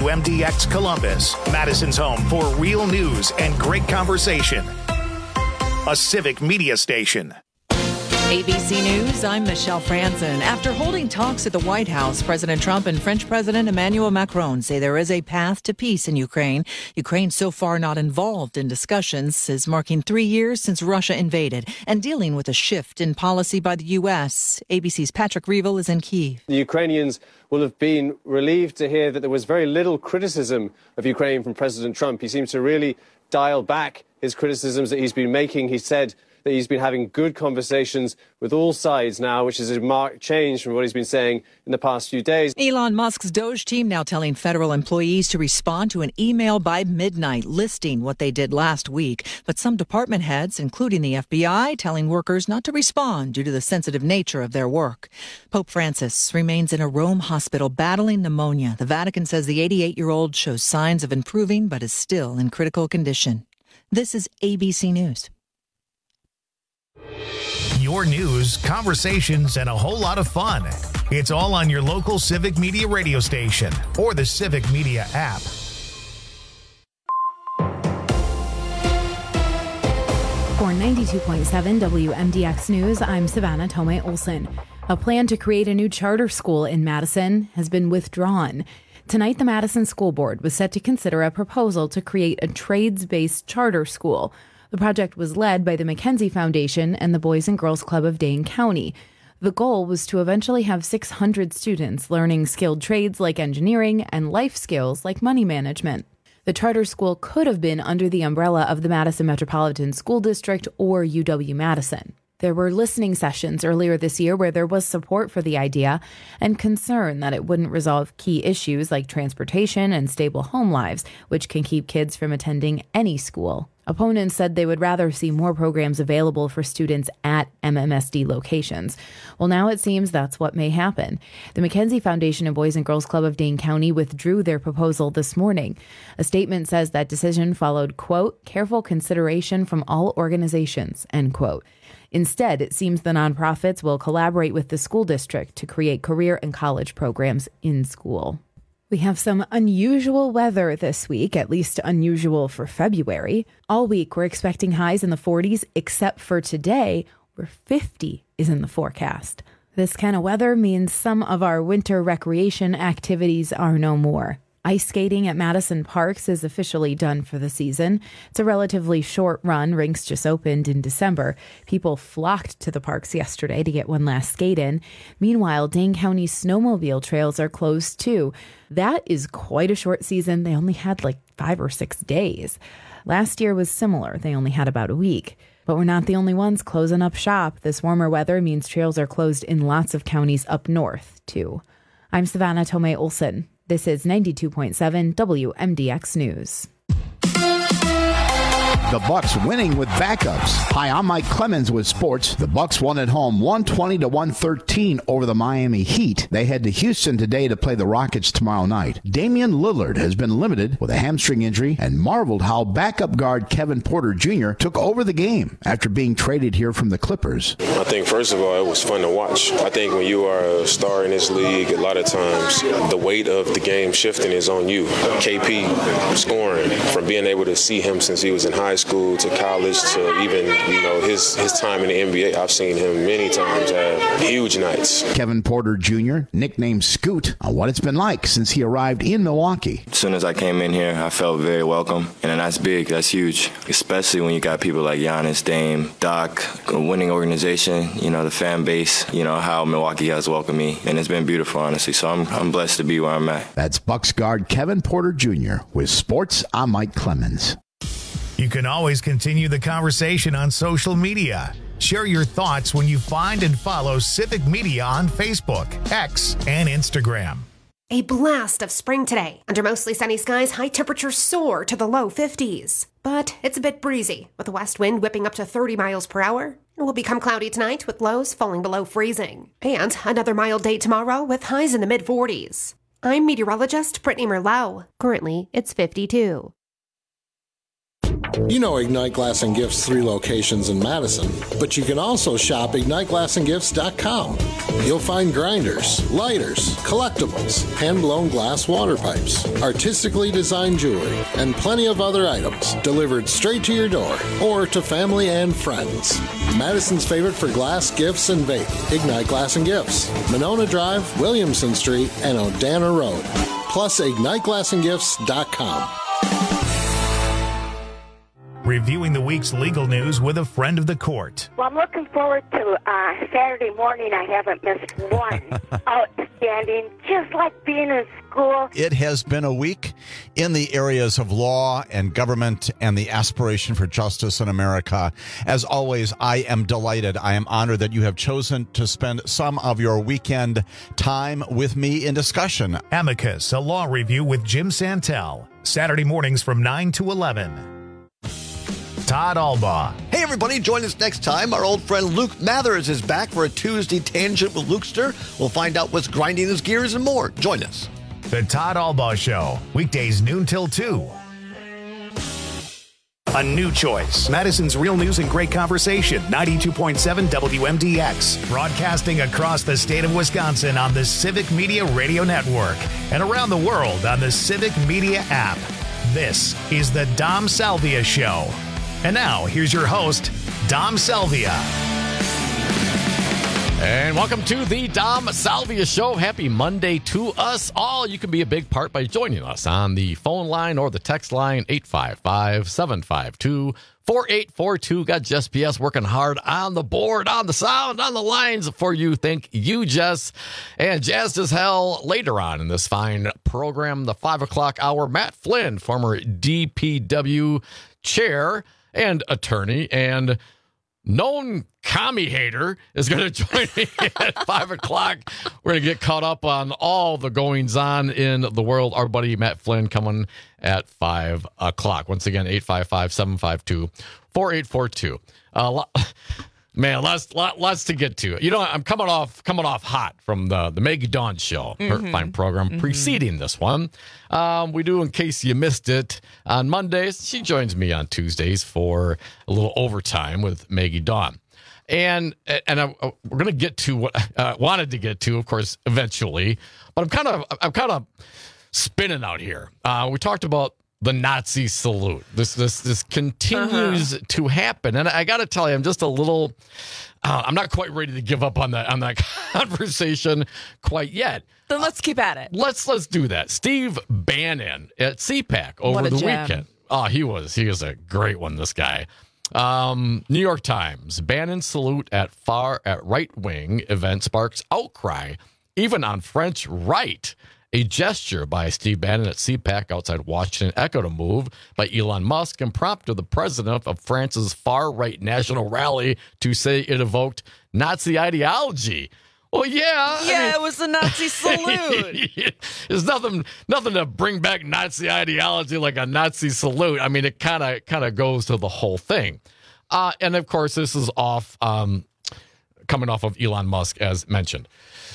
WMDX Columbus, Madison's home for real news and great conversation. A civic media station. ABC News, I'm Michelle Franzen. After holding talks at the White House, President Trump and French President Emmanuel Macron say there is a path to peace in Ukraine. Ukraine so far not involved in discussions, is marking 3 years since Russia invaded and dealing with a shift in policy by the U.S. ABC's Patrick Reevell is in Kyiv. The Ukrainians will have been relieved to hear that there was very little criticism of Ukraine from President Trump. He seems to really dial back his criticisms that he's been making. He said that he's been having good conversations with all sides now, which is a marked change from what he's been saying in the past few days. Elon Musk's Doge team now telling federal employees to respond to an email by midnight listing what they did last week. But some department heads, including the FBI, telling workers not to respond due to the sensitive nature of their work. Pope Francis remains in a Rome hospital battling pneumonia. The Vatican says the 88-year-old shows signs of improving but is still in critical condition. This is ABC News. Your news, conversations, and a whole lot of fun. It's all on your local Civic Media radio station or the Civic Media app. For 92.7 WMDX News, I'm Savannah Tomei Olson. A plan to create a new charter school in Madison has been withdrawn. Tonight, the Madison School Board was set to consider a proposal to create a trades-based charter school. The project was led by the Mackenzie Foundation and the Boys and Girls Club of Dane County. The goal was to eventually have 600 students learning skilled trades like engineering and life skills like money management. The charter school could have been under the umbrella of the Madison Metropolitan School District or UW-Madison. There were listening sessions earlier this year where there was support for the idea and concern that it wouldn't resolve key issues like transportation and stable home lives, which can keep kids from attending any school. Opponents said they would rather see more programs available for students at MMSD locations. Well, now it seems that's what may happen. The Mackenzie Foundation and Boys and Girls Club of Dane County withdrew their proposal this morning. A statement says that decision followed, quote, careful consideration from all organizations, end quote. Instead, it seems the nonprofits will collaborate with the school district to create career and college programs in school. We have some unusual weather this week, at least unusual for February. All week, we're expecting highs in the 40s, except for today, where 50 is in the forecast. This kind of weather means some of our winter recreation activities are no more. Ice skating at Madison Parks is officially done for the season. It's a relatively short run. Rinks just opened in December. People flocked to the parks yesterday to get one last skate in. Meanwhile, Dane County snowmobile trails are closed too. That is quite a short season. They only had like 5 or 6 days. Last year was similar. They only had about a week. But we're not the only ones closing up shop. This warmer weather means trails are closed in lots of counties up north too. I'm Savannah Tomei Olson. This is 92.7 WMDX News. The Bucks winning with backups. Hi, I'm Mike Clemens with sports. The Bucks won at home 120-113 over the Miami Heat. They head to Houston today to play the Rockets tomorrow night. Damian Lillard has been limited with a hamstring injury and marveled how backup guard Kevin Porter Jr. took over the game after being traded here from the Clippers. I think, first of all, it was fun to watch. I think when you are a star in this league, a lot of times the weight of the game shifting is on you. KP scoring, from being able to see him since he was in high school to college to even, his time in the NBA. I've seen him many times have huge nights. Kevin Porter Jr., nicknamed Scoot, on what it's been like since he arrived in Milwaukee. As soon as I came in here, I felt very welcome. And that's big. That's huge. Especially when you got people like Giannis, Dame, Doc, a winning organization, the fan base, how Milwaukee has welcomed me. And it's been beautiful, honestly. So I'm blessed to be where I'm at. That's Bucks guard Kevin Porter Jr. With sports, I'm Mike Clemens. You can always continue the conversation on social media. Share your thoughts when you find and follow Civic Media on Facebook, X, and Instagram. A blast of spring today. Under mostly sunny skies, high temperatures soar to the low 50s. But it's a bit breezy, with the west wind whipping up to 30 miles per hour. It will become cloudy tonight, with lows falling below freezing. And another mild day tomorrow, with highs in the mid-40s. I'm meteorologist Brittany Merlot. Currently, it's 52. You know Ignite Glass and Gifts' 3 locations in Madison, but you can also shop IgniteGlassandGifts.com. You'll find grinders, lighters, collectibles, hand-blown glass water pipes, artistically designed jewelry, and plenty of other items delivered straight to your door or to family and friends. Madison's favorite for glass, gifts, and vape, Ignite Glass and Gifts, Monona Drive, Williamson Street, and Odana Road. Plus, IgniteGlassandGifts.com. Reviewing the week's legal news with a friend of the court. Well, I'm looking forward to Saturday morning. I haven't missed one. Outstanding, just like being in school. It has been a week in the areas of law and government and the aspiration for justice in America. As always, I am delighted. I am honored that you have chosen to spend some of your weekend time with me in discussion. Amicus, a law review with Jim Santel. Saturday mornings from 9 to 11. Todd Albaugh. Hey, everybody, join us next time. Our old friend Luke Mathers is back for a Tuesday Tangent with Lukester. We'll find out what's grinding his gears and more. Join us. The Todd Albaugh Show, weekdays noon till 2. A new choice. Madison's real news and great conversation. 92.7 WMDX. Broadcasting across the state of Wisconsin on the Civic Media Radio Network and around the world on the Civic Media app. This is the Dom Salvia Show. And now, here's your host, Dom Salvia. And welcome to the Dom Salvia Show. Happy Monday to us all. You can be a big part by joining us on the phone line or the text line, 855-752-4842. Got Jess PS working hard on the board, on the sound, on the lines for you. Thank you, Jess. And jazzed as hell later on in this fine program, the 5 o'clock hour, Matt Flynn, former DPW chair and attorney and known commie hater, is going to join me at 5 o'clock. We're going to get caught up on all the goings on in the world. Our buddy Matt Flynn coming at 5 o'clock. Once again, 855-752-4842. Man, lots to get to. You know, I'm coming off hot from the Maggie Dawn show, her fine program preceding this one. We do, in case you missed it, on Mondays. She joins me on Tuesdays for a little overtime with Maggie Dawn. And we're going to get to what I wanted to get to, of course, eventually. But I'm kind of spinning out here. We talked about the Nazi salute. This continues to happen, and I got to tell you, I'm just a little. I'm not quite ready to give up on that conversation quite yet. Then let's keep at it. Let's do that. Steve Bannon at CPAC over the weekend. Oh, he is a great one. This guy. New York Times. Bannon salute at right-wing event sparks outcry, even on French right. A gesture by Steve Bannon at CPAC outside Washington echoed a move by Elon Musk and prompted the president of France's far-right national rally to say it evoked Nazi ideology. Well, yeah. Yeah, it was a Nazi salute. There's nothing to bring back Nazi ideology like a Nazi salute. I mean, it kind of goes to the whole thing. And, of course, this is off coming off of Elon Musk, as mentioned.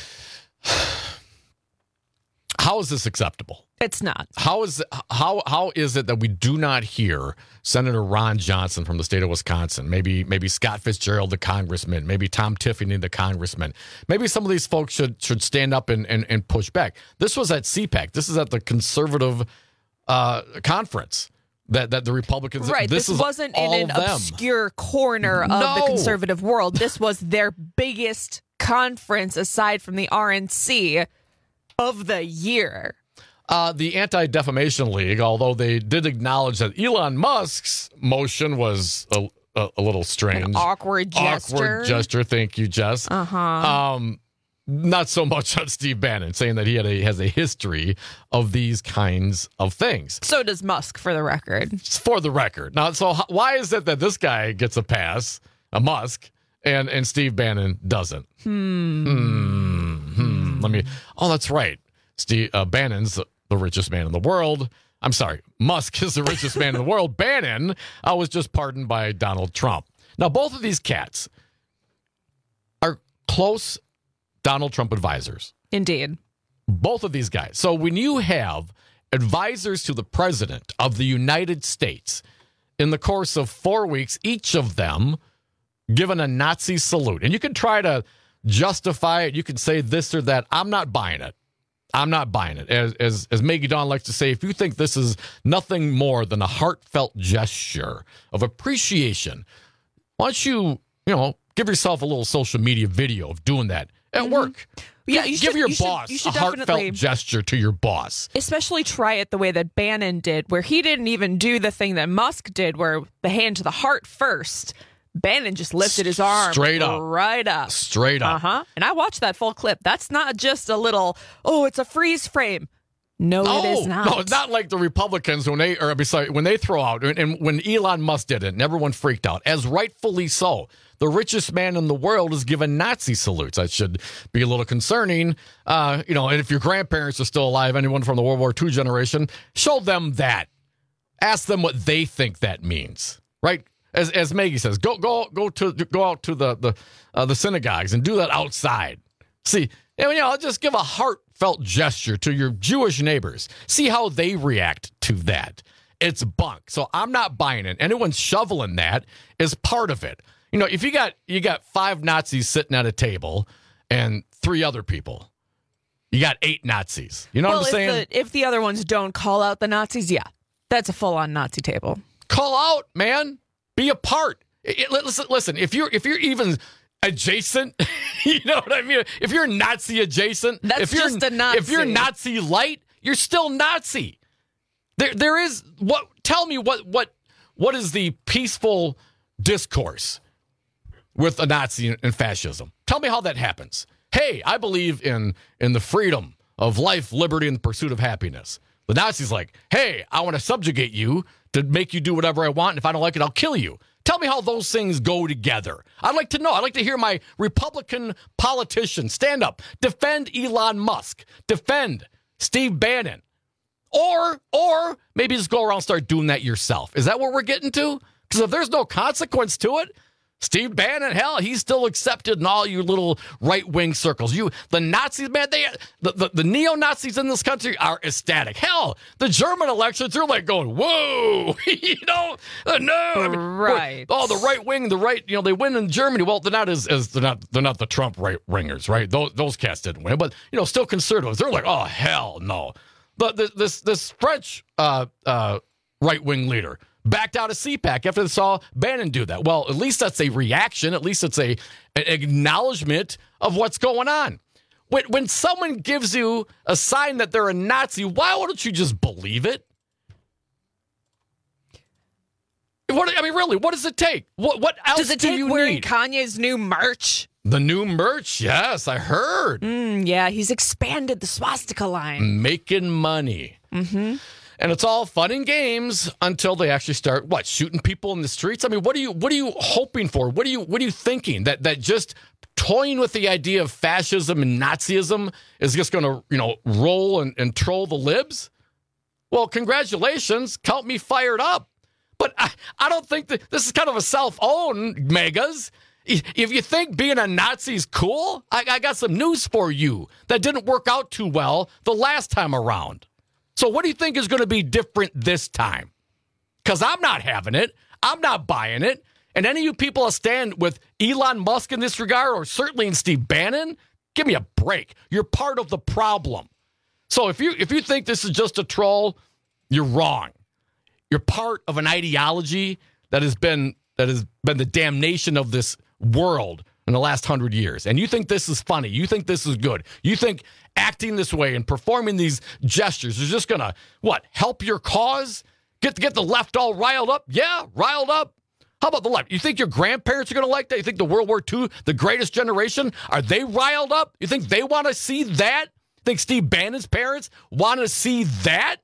How is this acceptable? It's not. How is it that we do not hear Senator Ron Johnson from the state of Wisconsin, maybe Scott Fitzgerald, the congressman, maybe Tom Tiffany, the congressman, maybe some of these folks should stand up and push back. This was at CPAC. This is at the conservative conference that the Republicans. Right. This wasn't in an obscure corner of the conservative world. This was their biggest conference aside from the RNC of the year. The Anti-Defamation League, although they did acknowledge that Elon Musk's motion was a little strange. An awkward gesture. Thank you, Jess. Not so much on Steve Bannon, saying that he has a history of these kinds of things. So does Musk, for the record. For the record. Now, so why is it that this guy gets a pass, a Musk, and Steve Bannon doesn't? Oh, that's right. Steve Bannon's the richest man in the world. I'm sorry, Musk is the richest man in the world. Bannon was just pardoned by Donald Trump. Now, both of these cats are close Donald Trump advisors. Indeed. Both of these guys. So when you have advisors to the president of the United States in the course of 4 weeks, each of them given a Nazi salute. And you can try to justify it. You can say this or that. I'm not buying it. I'm not buying it. As Maggie Dawn likes to say, if you think this is nothing more than a heartfelt gesture of appreciation, why don't you give yourself a little social media video of doing that at work? Yeah, give your boss a heartfelt gesture to your boss. Especially try it the way that Bannon did, where he didn't even do the thing that Musk did, where the hand to the heart first. Bannon just lifted his arm right up. Straight up. And I watched that full clip. That's not just a little, it's a freeze frame. No, it is not. No, it's not like the Republicans when they throw out, and when Elon Musk did it, and everyone freaked out, as rightfully so. The richest man in the world is given Nazi salutes. That should be a little concerning. And if your grandparents are still alive, anyone from the World War II generation, show them that. Ask them what they think that means, right? As Maggie says, go out to the synagogues and do that outside. See, just give a heartfelt gesture to your Jewish neighbors. See how they react to that. It's bunk. So I'm not buying it. Anyone shoveling that is part of it. If you got 5 Nazis sitting at a table and 3 other people, you got 8 Nazis. You know what I'm saying? If the other ones don't call out the Nazis, yeah, that's a full-on Nazi table. Call out, man. Be a part. Listen. If you're even adjacent, you know what I mean. If you're Nazi adjacent, just a Nazi. If you're Nazi light, you're still Nazi. There is what? Tell me what is the peaceful discourse with a Nazi and fascism? Tell me how that happens. Hey, I believe in the freedom of life, liberty, and the pursuit of happiness. The Nazi's like, hey, I want to subjugate you to make you do whatever I want, and if I don't like it, I'll kill you. Tell me how those things go together. I'd like to know. I'd like to hear my Republican politicians stand up, defend Elon Musk, defend Steve Bannon, or maybe just go around and start doing that yourself. Is that what we're getting to? Because if there's no consequence to it, Steve Bannon, hell, he's still accepted in all your little right-wing circles. The Nazis, man, the neo-Nazis in this country are ecstatic. Hell, the German elections, they're like going, whoa, no. Right. The right-wing, they win in Germany. Well, they're not they're not the Trump right-wingers, right? Those cats didn't win, but, still conservatives. They're like, oh, hell no. But this French right-wing leader backed out of CPAC after they saw Bannon do that. Well, at least that's a reaction. At least it's an acknowledgement of what's going on. When someone gives you a sign that they're a Nazi, why wouldn't you just believe it? Really, what does it take? What else does it do take you wearing need? Kanye's new merch? The new merch? Yes, I heard. Yeah, he's expanded the swastika line. Making money. Mm-hmm. And it's all fun and games until they actually start shooting people in the streets. I mean, what are you hoping for? What are you thinking that just toying with the idea of fascism and Nazism is just going to roll and troll the libs? Well, congratulations, count me fired up. But I don't think that this is kind of a self-own megas. If you think being a Nazi is cool, I got some news for you that didn't work out too well the last time around. So what do you think is going to be different this time? Because I'm not having it. I'm not buying it. And any of you people that stand with Elon Musk in this regard, or certainly in Steve Bannon, give me a break. You're part of the problem. So if you think this is just a troll, you're wrong. You're part of an ideology that has been the damnation of this world in the last 100 years. And you think this is funny. You think this is good. You think acting this way and performing these gestures is just going to, help your cause? Get the left all riled up? Yeah, riled up. How about the left? You think your grandparents are going to like that? You think the World War II, the greatest generation, are they riled up? You think they want to see that? You think Steve Bannon's parents want to see that?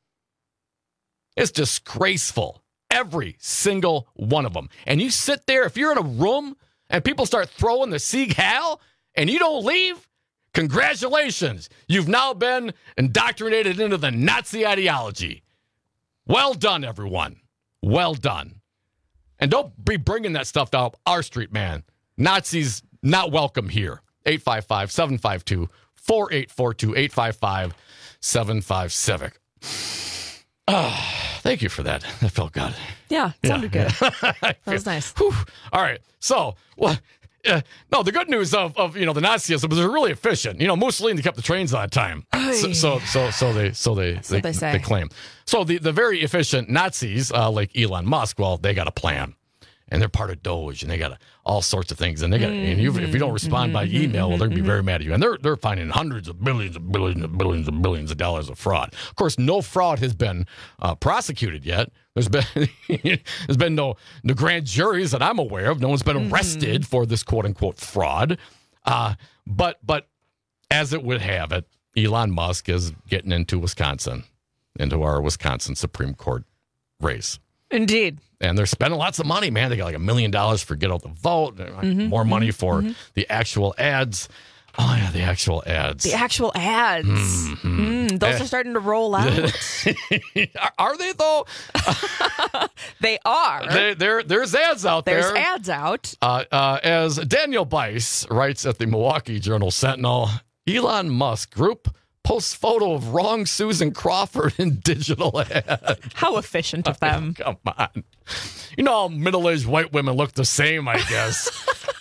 It's disgraceful. Every single one of them. And you sit there, if you're in a room and people start throwing the Sieg Heil and you don't leave, congratulations. You've now been indoctrinated into the Nazi ideology. Well done, everyone. Well done. And don't be bringing that stuff down our street, man. Nazis not welcome here. 855-752-4842, 855-757. Thank you for that. That felt good. Yeah, it sounded good. That was nice. Whew. All right. So, no, the good news of the Nazism was they're really efficient. Mussolini kept the trains on time. So they claim. So the very efficient Nazis, like Elon Musk, well, they got a plan. And they're part of Doge, and they got all sorts of things. And they got, if you don't respond by email, well, they're gonna be very mad at you. And they're finding hundreds of billions of billions of dollars of fraud. Of course, no fraud has been prosecuted yet. There's been no grand juries that I'm aware of. No one's been arrested for this quote unquote fraud. But as it would have it, Elon Musk is getting into our Wisconsin Supreme Court race. Indeed. And they're spending lots of money, man. They got like $1 million for Get Out the Vote, more money for the actual ads. Oh, yeah, the actual ads. The actual ads. Those are starting to roll out. Are they, though? They are. There's ads out there. There's ads out. As Daniel Bice writes at the Milwaukee Journal-Sentinel, Elon Musk Group posts photo of wrong Susan Crawford in digital ad. How efficient of them. Come on. All middle-aged white women look the same, I guess.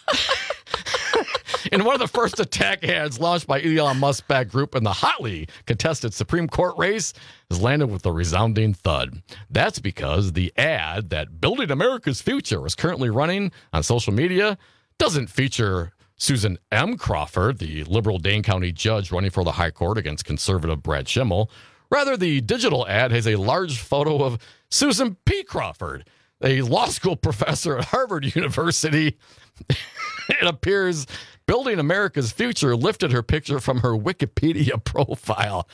In one of the first attack ads launched by Elon Musk-backed group in the hotly contested Supreme Court race has landed with a resounding thud. That's because the ad that Building America's Future is currently running on social media doesn't feature Susan M. Crawford, the liberal Dane County judge running for the high court against conservative Brad Schimmel. Rather, the digital ad has a large photo of Susan P. Crawford, a law school professor at Harvard University. It appears Building America's Future lifted her picture from her Wikipedia profile.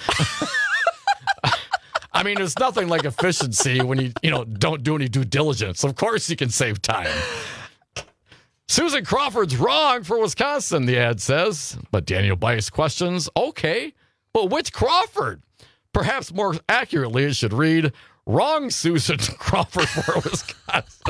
I mean, there's nothing like efficiency when you don't do any due diligence. Of course you can save time. Susan Crawford's wrong for Wisconsin, the ad says. But Daniel Bice questions, okay, but which Crawford? Perhaps more accurately, it should read, wrong Susan Crawford for Wisconsin.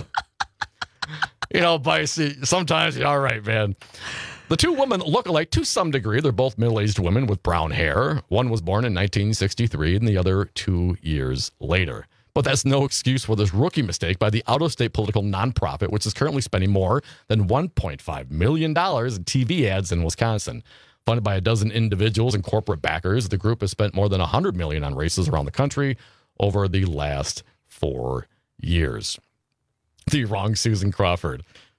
Bice, sometimes you're all right, man. The two women look alike to some degree. They're both middle-aged women with brown hair. One was born in 1963 and the other 2 years later. But that's no excuse for this rookie mistake by the out-of-state political nonprofit, which is currently spending more than $1.5 million in TV ads in Wisconsin. Funded by a dozen individuals and corporate backers, the group has spent more than $100 million on races around the country over the last 4 years. The wrong Susan Crawford.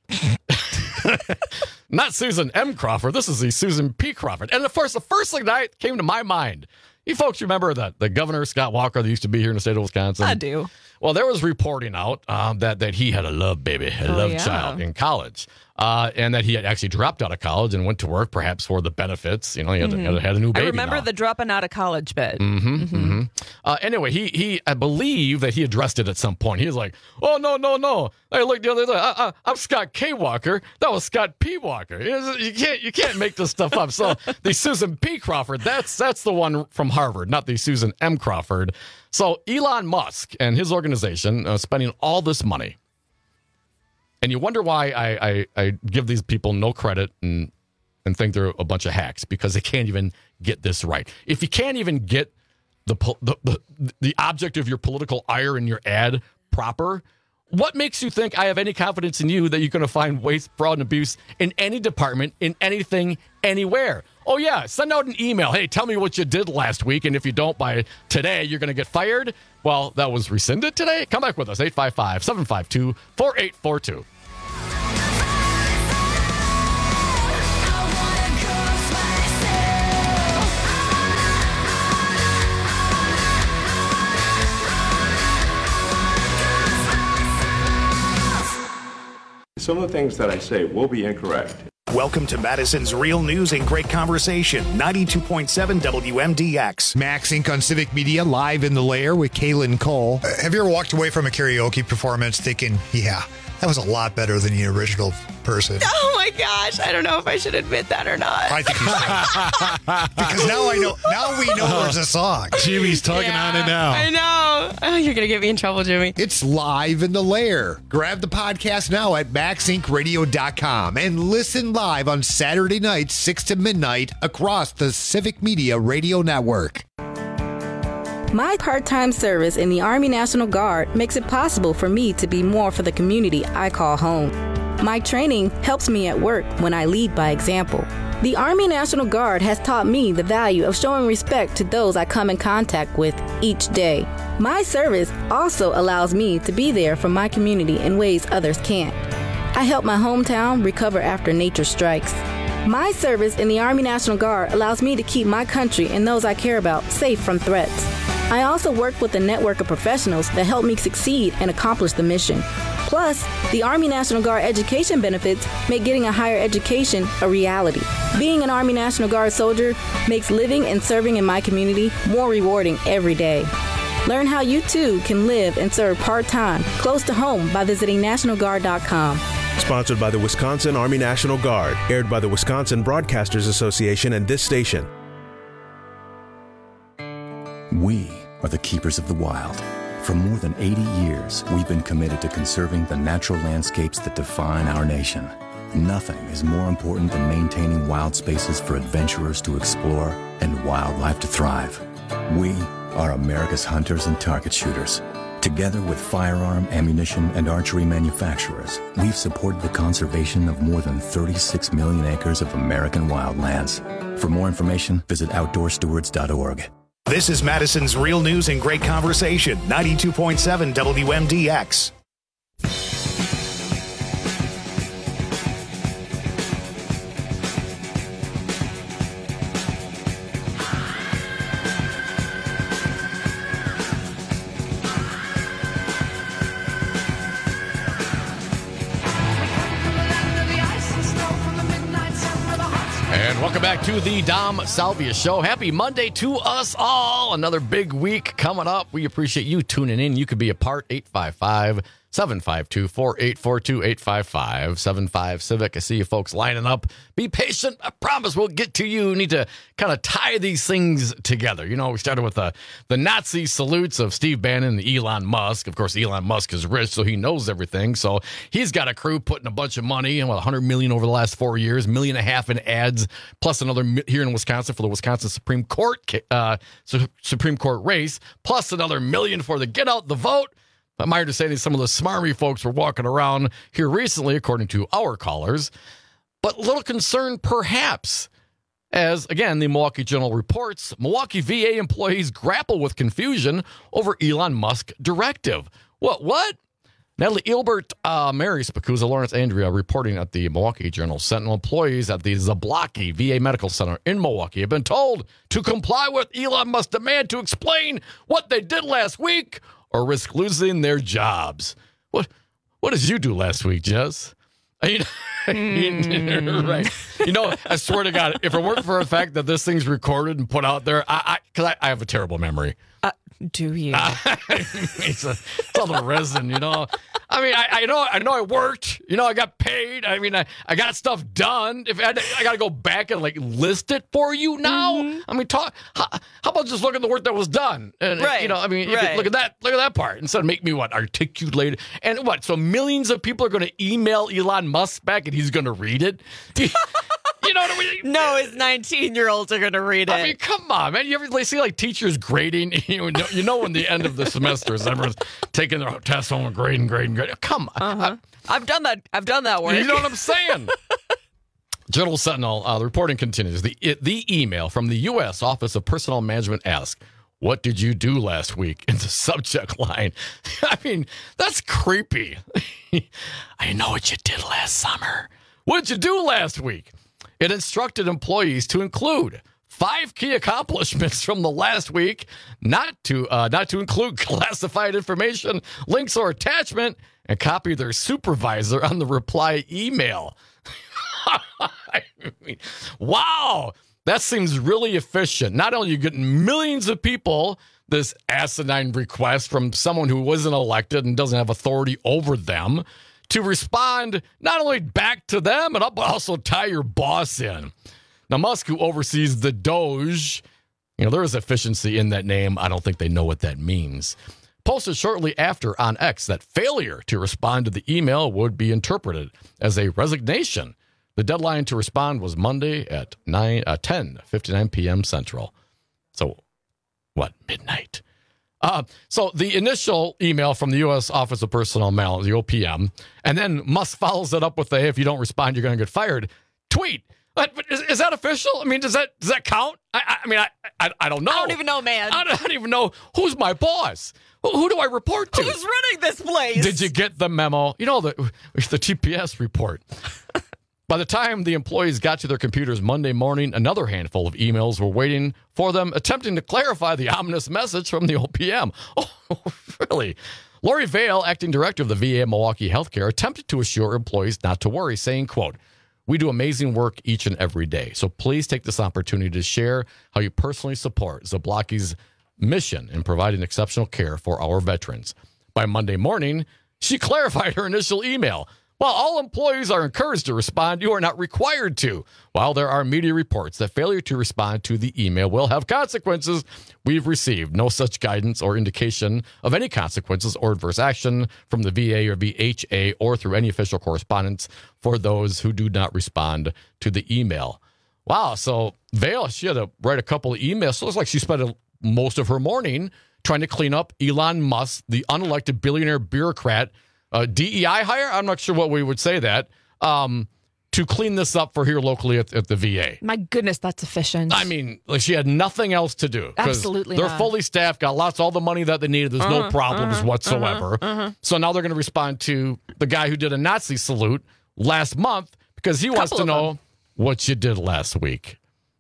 Not Susan M. Crawford. This is the Susan P. Crawford. And, of course, the first thing that came to my mind, you folks remember that the governor, Scott Walker, that used to be here in the state of Wisconsin? I do. Well, there was reporting out that he had a love baby, a love child in college, and that he had actually dropped out of college and went to work perhaps for the benefits. He had a new baby. I remember the dropping out of college bit. Anyway, he I believe that he addressed it at some point. He was like, "Oh no! Hey, look, the other day, I'm Scott K. Walker. That was Scott P. Walker. You can't make this stuff up." So the Susan P. Crawford, that's the one from Harvard, not the Susan M. Crawford. So Elon Musk and his organization spending all this money. And you wonder why I give these people no credit and think they're a bunch of hacks, because they can't even get this right. If you can't even get the object of your political ire in your ad proper, what makes you think I have any confidence in you that you're going to find waste, fraud, and abuse in any department, in anything, anywhere? Oh, yeah, send out an email. Hey, tell me what you did last week, and if you don't by today, you're going to get fired. Well, that was rescinded today. Come back with us, 855-752-4842. Some of the things that I say will be incorrect. Welcome to Madison's Real News and Great Conversation, 92.7 WMDX. Max Inc. on Civic Media, live in the lair with Kaylin Cole. Have you ever walked away from a karaoke performance thinking, yeah, that was a lot better than the original person? Oh my gosh, I don't know if I should admit that or not. I think you should. Because now we know there's a song. Jimmy's tugging on it now. I know. Oh, you're going to get me in trouble, Jimmy. It's live in the lair. Grab the podcast now at maxincradio.com and listen live on Saturday nights, 6 to midnight across the Civic Media Radio Network. My part-time service in the Army National Guard makes it possible for me to be more for the community I call home. My training helps me at work when I lead by example. The Army National Guard has taught me the value of showing respect to those I come in contact with each day. My service also allows me to be there for my community in ways others can't. I help my hometown recover after nature strikes. My service in the Army National Guard allows me to keep my country and those I care about safe from threats. I also work with a network of professionals that help me succeed and accomplish the mission. Plus, the Army National Guard education benefits make getting a higher education a reality. Being an Army National Guard soldier makes living and serving in my community more rewarding every day. Learn how you too can live and serve part-time close to home by visiting NationalGuard.com. Sponsored by the Wisconsin Army National Guard. Aired by the Wisconsin Broadcasters Association and this station. We are the keepers of the wild. For more than 80 years, we've been committed to conserving the natural landscapes that define our nation. Nothing is more important than maintaining wild spaces for adventurers to explore and wildlife to thrive. We are America's hunters and target shooters. Together with firearm, ammunition, and archery manufacturers, we've supported the conservation of more than 36 million acres of American wildlands. For more information, visit OutdoorStewards.org. This is Madison's Real News and Great Conversation, 92.7 WMDX. And welcome back to the Dom Salvia Show. Happy Monday to us all. Another big week coming up. We appreciate you tuning in. You could be a part. 855-752-4842, 855-75-CIVIC. I see you folks lining up. Be patient. I promise we'll get to you. Need to kind of tie these things together. You know, we started with the Nazi salutes of Steve Bannon and Elon Musk. Of course, Elon Musk is rich, so he knows everything. So he's got a crew putting a bunch of money, $100 million over the last 4 years, $1.5 million in ads, plus another here in Wisconsin for the Wisconsin Supreme Court race, plus another $1 million for the Get Out the Vote. I'm hired to say that some of the smarmy folks were walking around here recently, according to our callers, but a little concerned perhaps, as, again, the Milwaukee Journal reports, Milwaukee VA employees grapple with confusion over Elon Musk directive. What? Natalie Ilbert, Mary Spacuzza, Lawrence Andrea reporting at the Milwaukee Journal. Sentinel employees at the Zablocki VA Medical Center in Milwaukee have been told to comply with Elon Musk's demand to explain what they did last week or risk losing their jobs. What did you do last week, Jess? Right. You know, I swear to God, if it weren't for the fact that this thing's recorded and put out there, because I have a terrible memory. Do you? It's all the resin, you know. I mean, I know I worked. You know, I got paid. I mean, I got stuff done. If I got to go back and list it for you now. Mm-hmm. I mean, how about just look at the work that was done? And right. You know, I mean, you could look at that part instead of make me articulate it. And what? So millions of people are going to email Elon Musk back, and he's going to read it. You know what I mean? No, his 19-year-olds are going to read it. I mean, come on, man. You ever see teachers grading? You know when the end of the semester is everyone's taking their test home and grading. Come on. Uh-huh. I've done that work. You know what I'm saying? Journal Sentinel, the reporting continues. The email from the U.S. Office of Personnel Management asks, "What did you do last week?" in the subject line. I mean, that's creepy. I know what you did last summer. What did you do last week? It instructed employees to include 5 key accomplishments from the last week, not to include classified information, links, or attachment, and copy their supervisor on the reply email. I mean, wow, that seems really efficient. Not only are you getting millions of people this asinine request from someone who wasn't elected and doesn't have authority over them, to respond not only back to them, but also tie your boss in. Now, Musk, who oversees the Doge, there is efficiency in that name. I don't think they know what that means. Posted shortly after on X that failure to respond to the email would be interpreted as a resignation. The deadline to respond was Monday at 10:59 p.m. Central. So, midnight? So the initial email from the U.S. Office of Personnel Mail, the OPM, and then Musk follows it up with the, hey, if you don't respond, you're going to get fired tweet. But is that official? I mean, does that count? I mean, I don't know. I don't even know, man. I don't even know who's my boss. Who do I report to? Who's running this place? Did you get the memo? You know, the TPS report. By the time the employees got to their computers Monday morning, another handful of emails were waiting for them, attempting to clarify the ominous message from the OPM. Oh, really? Lori Vale, acting director of the VA Milwaukee Healthcare, attempted to assure employees not to worry, saying, quote, "We do amazing work each and every day, so please take this opportunity to share how you personally support Zablocki's mission in providing exceptional care for our veterans." By Monday morning, she clarified her initial email. While all employees are encouraged to respond, you are not required to. While there are media reports that failure to respond to the email will have consequences, we've received no such guidance or indication of any consequences or adverse action from the VA or VHA or through any official correspondence for those who do not respond to the email. Wow, so Vale, she had to write a couple of emails. So it looks like she spent most of her morning trying to clean up Elon Musk, the unelected billionaire bureaucrat, DEI hire? I'm not sure what we would say that. To clean this up for here locally at the VA. My goodness, that's efficient. I mean, like she had nothing else to do. Absolutely They're not. fully staffed, got all the money that they needed. There's no problems whatsoever. So now they're going to respond to the guy who did a Nazi salute last month because he wants to know what you did last week.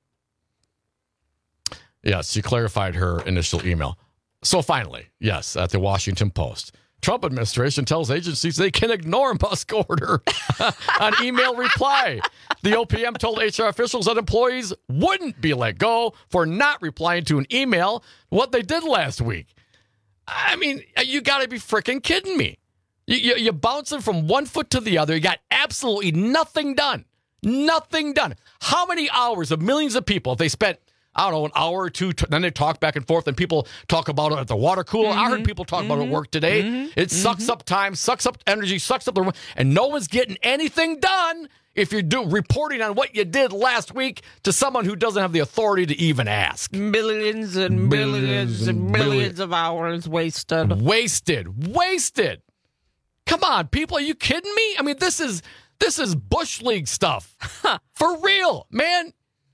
Yes, she clarified her initial email. So finally, yes, at the Washington Post, Trump administration tells agencies they can ignore Musk order on email reply. The OPM told HR officials that employees wouldn't be let go for not replying to an email, what they did last week. I mean, you got to be freaking kidding me. You're bouncing from one foot to the other. You got absolutely nothing done. Nothing done. How many hours of millions of people, if they spent, I don't know, an hour or two, then they talk back and forth, and people talk about it at the water cooler. I heard people talk about it at work today. It sucks up time, sucks up energy, sucks up the room, and no one's getting anything done if you're reporting on what you did last week to someone who doesn't have the authority to even ask. Billions and billions and billions of hours wasted. Wasted. Come on, people, are you kidding me? I mean, this is Bush League stuff. For real, man.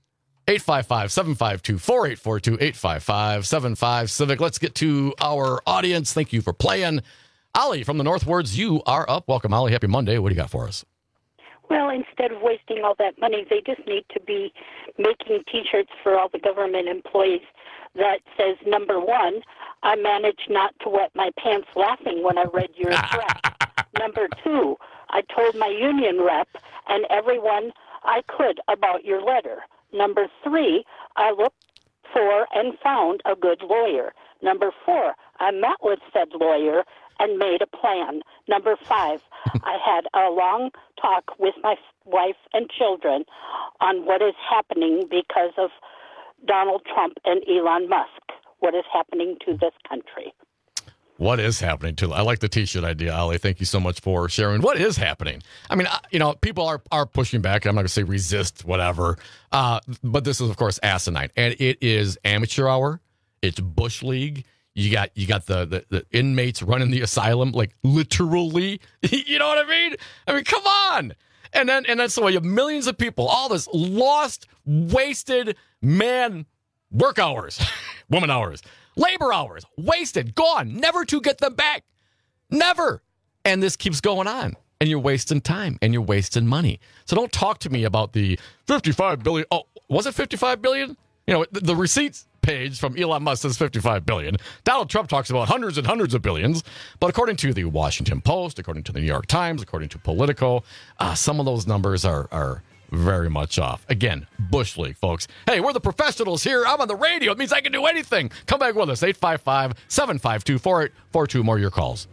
855-752-4842, 855-75-CIVIC. Let's get to our audience. Thank you for playing. Ollie from the Northwards, you are up. Welcome, Ollie. Happy Monday. What do you got for us? Well, instead of wasting all that money, they just need to be making T-shirts for all the government employees that says, number one, I managed not to wet my pants laughing when I read your threat. Number two, I told my union rep and everyone I could about your letter. Number three, I looked for and found a good lawyer. Number four, I met with said lawyer and made a plan. Number five, I had a long talk with my wife and children on what is happening because of Donald Trump and Elon Musk, what is happening to this country. What is happening to? I like the T-shirt idea, Ollie. Thank you so much for sharing. What is happening? I mean, people are pushing back. I'm not going to say resist, whatever. But this is, of course, asinine, and it is amateur hour. It's Bush League. You got the inmates running the asylum, like literally. You know what I mean? I mean, come on. And then so you have millions of people, all this lost, wasted man work hours, woman hours. Labor hours, wasted, gone, never to get them back. Never. And this keeps going on. And you're wasting time and you're wasting money. So don't talk to me about the $55 billion. Oh, was it $55 billion? You know, the receipts page from Elon Musk says $55 billion. Donald Trump talks about hundreds and hundreds of billions. But according to the Washington Post, according to the New York Times, according to Politico, some of those numbers are very much off. Again, Bush League, folks. Hey, we're the professionals here. I'm on the radio. It means I can do anything. Come back with us. 855-752-4842. More of your calls.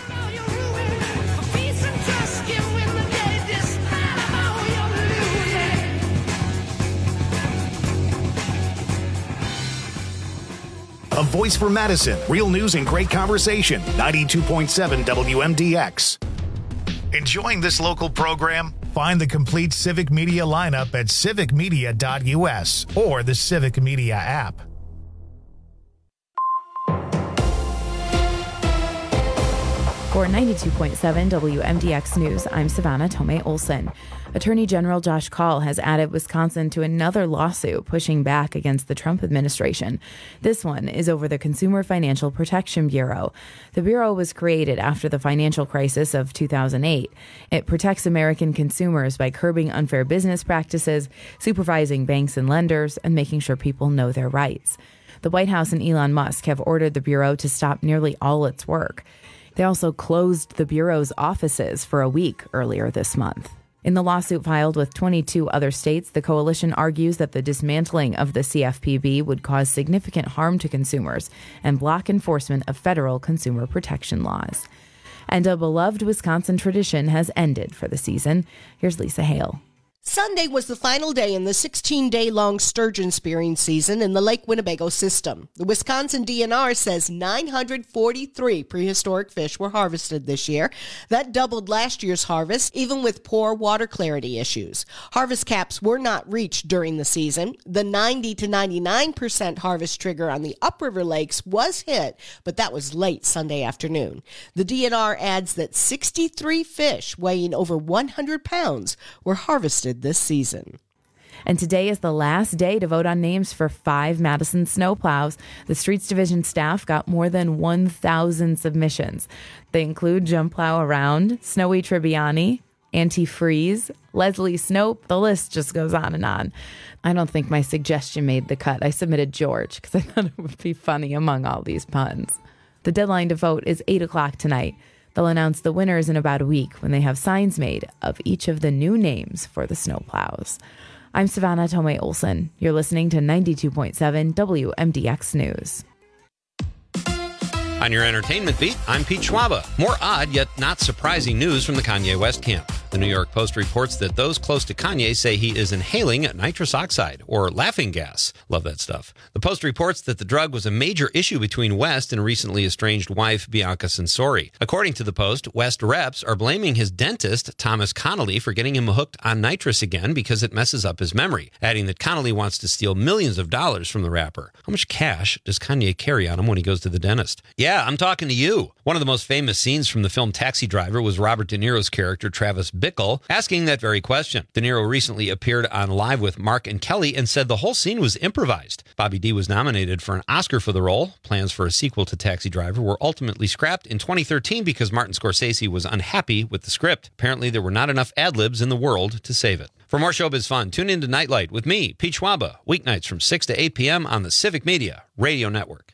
A voice for Madison. Real news and great conversation. 92.7 WMDX. Enjoying this local program? Find the complete Civic Media lineup at civicmedia.us or the Civic Media app. For 92.7 WMDX News, I'm Savannah Tomei Olson. Attorney General Josh Kaul has added Wisconsin to another lawsuit pushing back against the Trump administration. This one is over the Consumer Financial Protection Bureau. The Bureau was created after the financial crisis of 2008. It protects American consumers by curbing unfair business practices, supervising banks and lenders, and making sure people know their rights. The White House and Elon Musk have ordered the Bureau to stop nearly all its work. They also closed the Bureau's offices for a week earlier this month. In the lawsuit filed with 22 other states, the coalition argues that the dismantling of the CFPB would cause significant harm to consumers and block enforcement of federal consumer protection laws. And a beloved Wisconsin tradition has ended for the season. Here's Lisa Hale. Sunday was the final day in the 16-day-long sturgeon spearing season in the Lake Winnebago system. The Wisconsin DNR says 943 prehistoric fish were harvested this year. That doubled last year's harvest, even with poor water clarity issues. Harvest caps were not reached during the season. The 90 to 99% harvest trigger on the upriver lakes was hit, but that was late Sunday afternoon. The DNR adds that 63 fish weighing over 100 pounds were harvested this season. And today is the last day to vote on names for 5 Madison snowplows. The Streets Division staff got more than 1,000 submissions. They include Jump Plow Around, Snowy Tribbiani, Antifreeze, Leslie Snope. The list just goes on and on. I don't think my suggestion made the cut. I submitted George because I thought it would be funny among all these puns. The deadline to vote is 8 o'clock tonight. They'll announce the winners in about a week when they have signs made of each of the new names for the snowplows. I'm Savannah Tomei Olson. You're listening to 92.7 WMDX News. On your entertainment beat, I'm Pete Schwaba. More odd yet not surprising news from the Kanye West camp. The New York Post reports that those close to Kanye say he is inhaling nitrous oxide, or laughing gas. Love that stuff. The Post reports that the drug was a major issue between West and recently estranged wife Bianca Censori. According to the Post, West reps are blaming his dentist, Thomas Connolly, for getting him hooked on nitrous again because it messes up his memory, adding that Connolly wants to steal millions of dollars from the rapper. How much cash does Kanye carry on him when he goes to the dentist? Yeah, I'm talking to you. One of the most famous scenes from the film Taxi Driver was Robert De Niro's character, Travis Bickle, asking that very question. De Niro recently appeared on Live with Mark and Kelly and said the whole scene was improvised. Bobby D was nominated for an Oscar for the role. Plans for a sequel to Taxi Driver were ultimately scrapped in 2013 because Martin Scorsese was unhappy with the script. Apparently, there were not enough ad-libs in the world to save it. For more showbiz fun, tune in to Nightlight with me, Pete Schwaba, weeknights from 6 to 8 p.m. on the Civic Media Radio Network.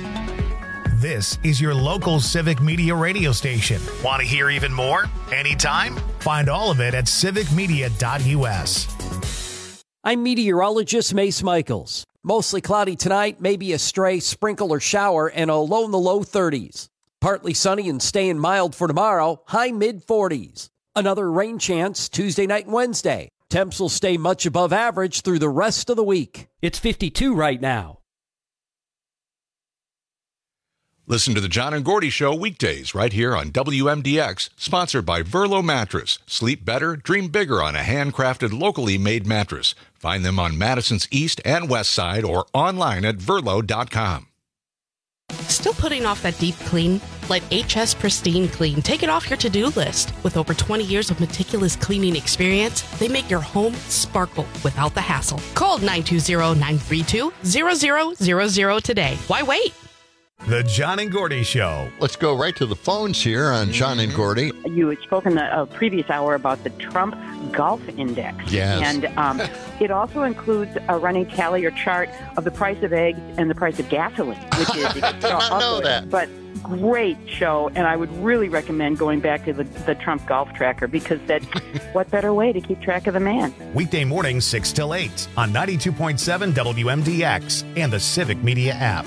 This is your local Civic Media radio station. Want to hear even more? Anytime? Find all of it at civicmedia.us. I'm meteorologist Mace Michaels. Mostly cloudy tonight, maybe a stray sprinkle or shower, and a low in the low 30s. Partly sunny and staying mild for tomorrow, high mid-40s. Another rain chance Tuesday night and Wednesday. Temps will stay much above average through the rest of the week. It's 52 right now. Listen to the John and Gordy Show weekdays right here on WMDX, sponsored by Verlo Mattress. Sleep better, dream bigger on a handcrafted, locally made mattress. Find them on Madison's East and West Side or online at Verlo.com. Still putting off that deep clean? Let HS Pristine Clean take it off your to-do list. With over 20 years of meticulous cleaning experience, they make your home sparkle without the hassle. Call 920-932-0000 today. Why wait? The John and Gordy Show. Let's go right to the phones here on John and Gordy. You had spoken the previous hour about the Trump Golf Index. Yes. And it also includes a running tally or chart of the price of eggs and the price of gasoline, which is... I did not know that. But great show, and I would really recommend going back to the Trump Golf Tracker, because that what better way to keep track of the man? Weekday mornings 6 till 8 on 92.7 WMDX and the Civic Media app.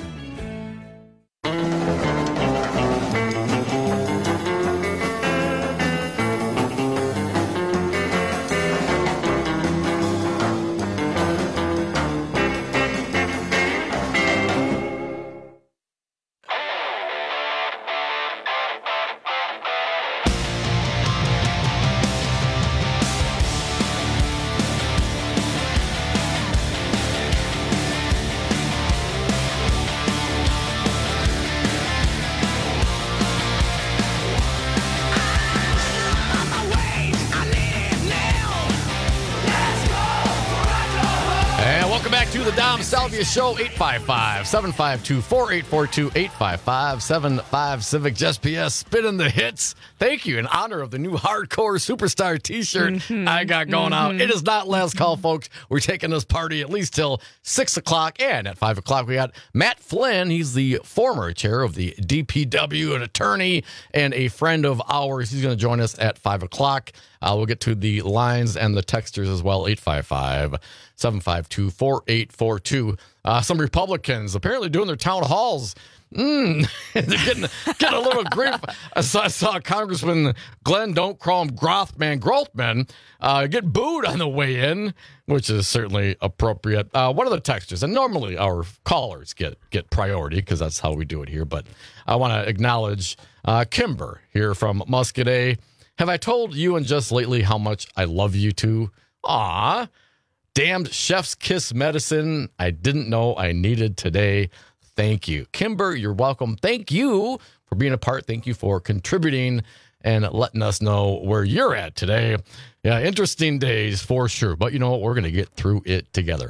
Tom Salvia Show, 855-752-4842, 855-75 Civic SPS, spinning the hits. Thank you. In honor of the new Hardcore Superstar t-shirt I got going out. It is not last call, folks. We're taking this party at least till 6 o'clock. And at 5 o'clock, we got Matt Flynn. He's the former chair of the DPW, an attorney and a friend of ours. He's going to join us at 5 o'clock. We'll get to the lines and the texters as well, 855-752-4842. Some Republicans apparently doing their town halls. They're getting a little grief. I saw Congressman Glenn, don't call him Grothman, get booed on the way in, which is certainly appropriate. One of the texters, and normally our callers get priority because that's how we do it here, but I want to acknowledge Kimber here from Muscadet. Have I told you and just lately how much I love you two? Aw, damned chef's kiss medicine I didn't know I needed today. Thank you. Kimber, you're welcome. Thank you for being a part. Thank you for contributing and letting us know where you're at today. Yeah, interesting days for sure. But you know what? We're going to get through it together.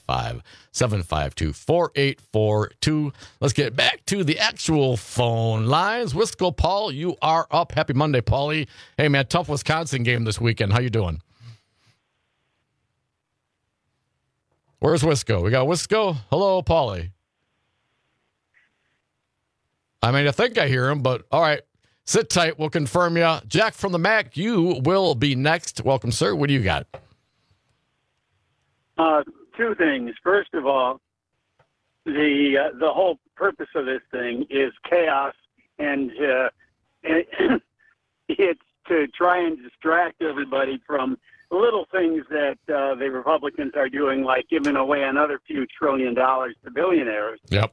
855-752-4842. Let's get back to the actual phone lines. Wisco Paul, you are up. Happy Monday, Paulie. Hey, man, tough Wisconsin game this weekend. How you doing? Where's Wisco? We got Wisco. Hello, Paulie. I mean, I think I hear him, but all right. Sit tight. We'll confirm you. Jack from the MAC, you will be next. Welcome, sir. What do you got? Two things. First of all, the whole purpose of this thing is chaos, and it's to try and distract everybody from little things that the Republicans are doing, like giving away another few $1 trillion to billionaires. Yep.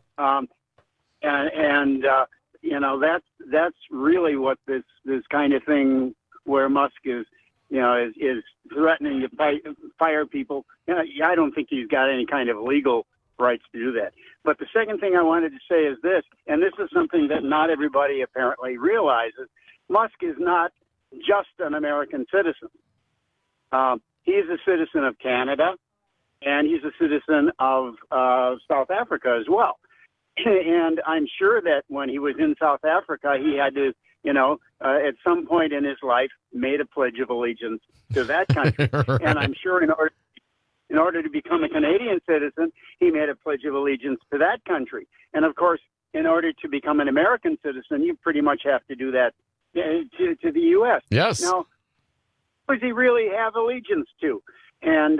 You know, that's really what this kind of thing where Musk is threatening to fire people. You know, I don't think he's got any kind of legal rights to do that. But the second thing I wanted to say is this, and this is something that not everybody apparently realizes. Musk is not just an American citizen. He's a citizen of Canada, and he's a citizen of South Africa as well. And I'm sure that when he was in South Africa, he had to, at some point in his life, made a pledge of allegiance to that country. Right. And I'm sure in order to become a Canadian citizen, he made a pledge of allegiance to that country. And of course, in order to become an American citizen, you pretty much have to do that to the U.S. Yes. Now, who does he really have allegiance to? And,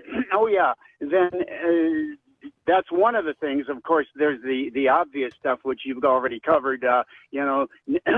then that's one of the things. Of course, there's the obvious stuff, which you've already covered, no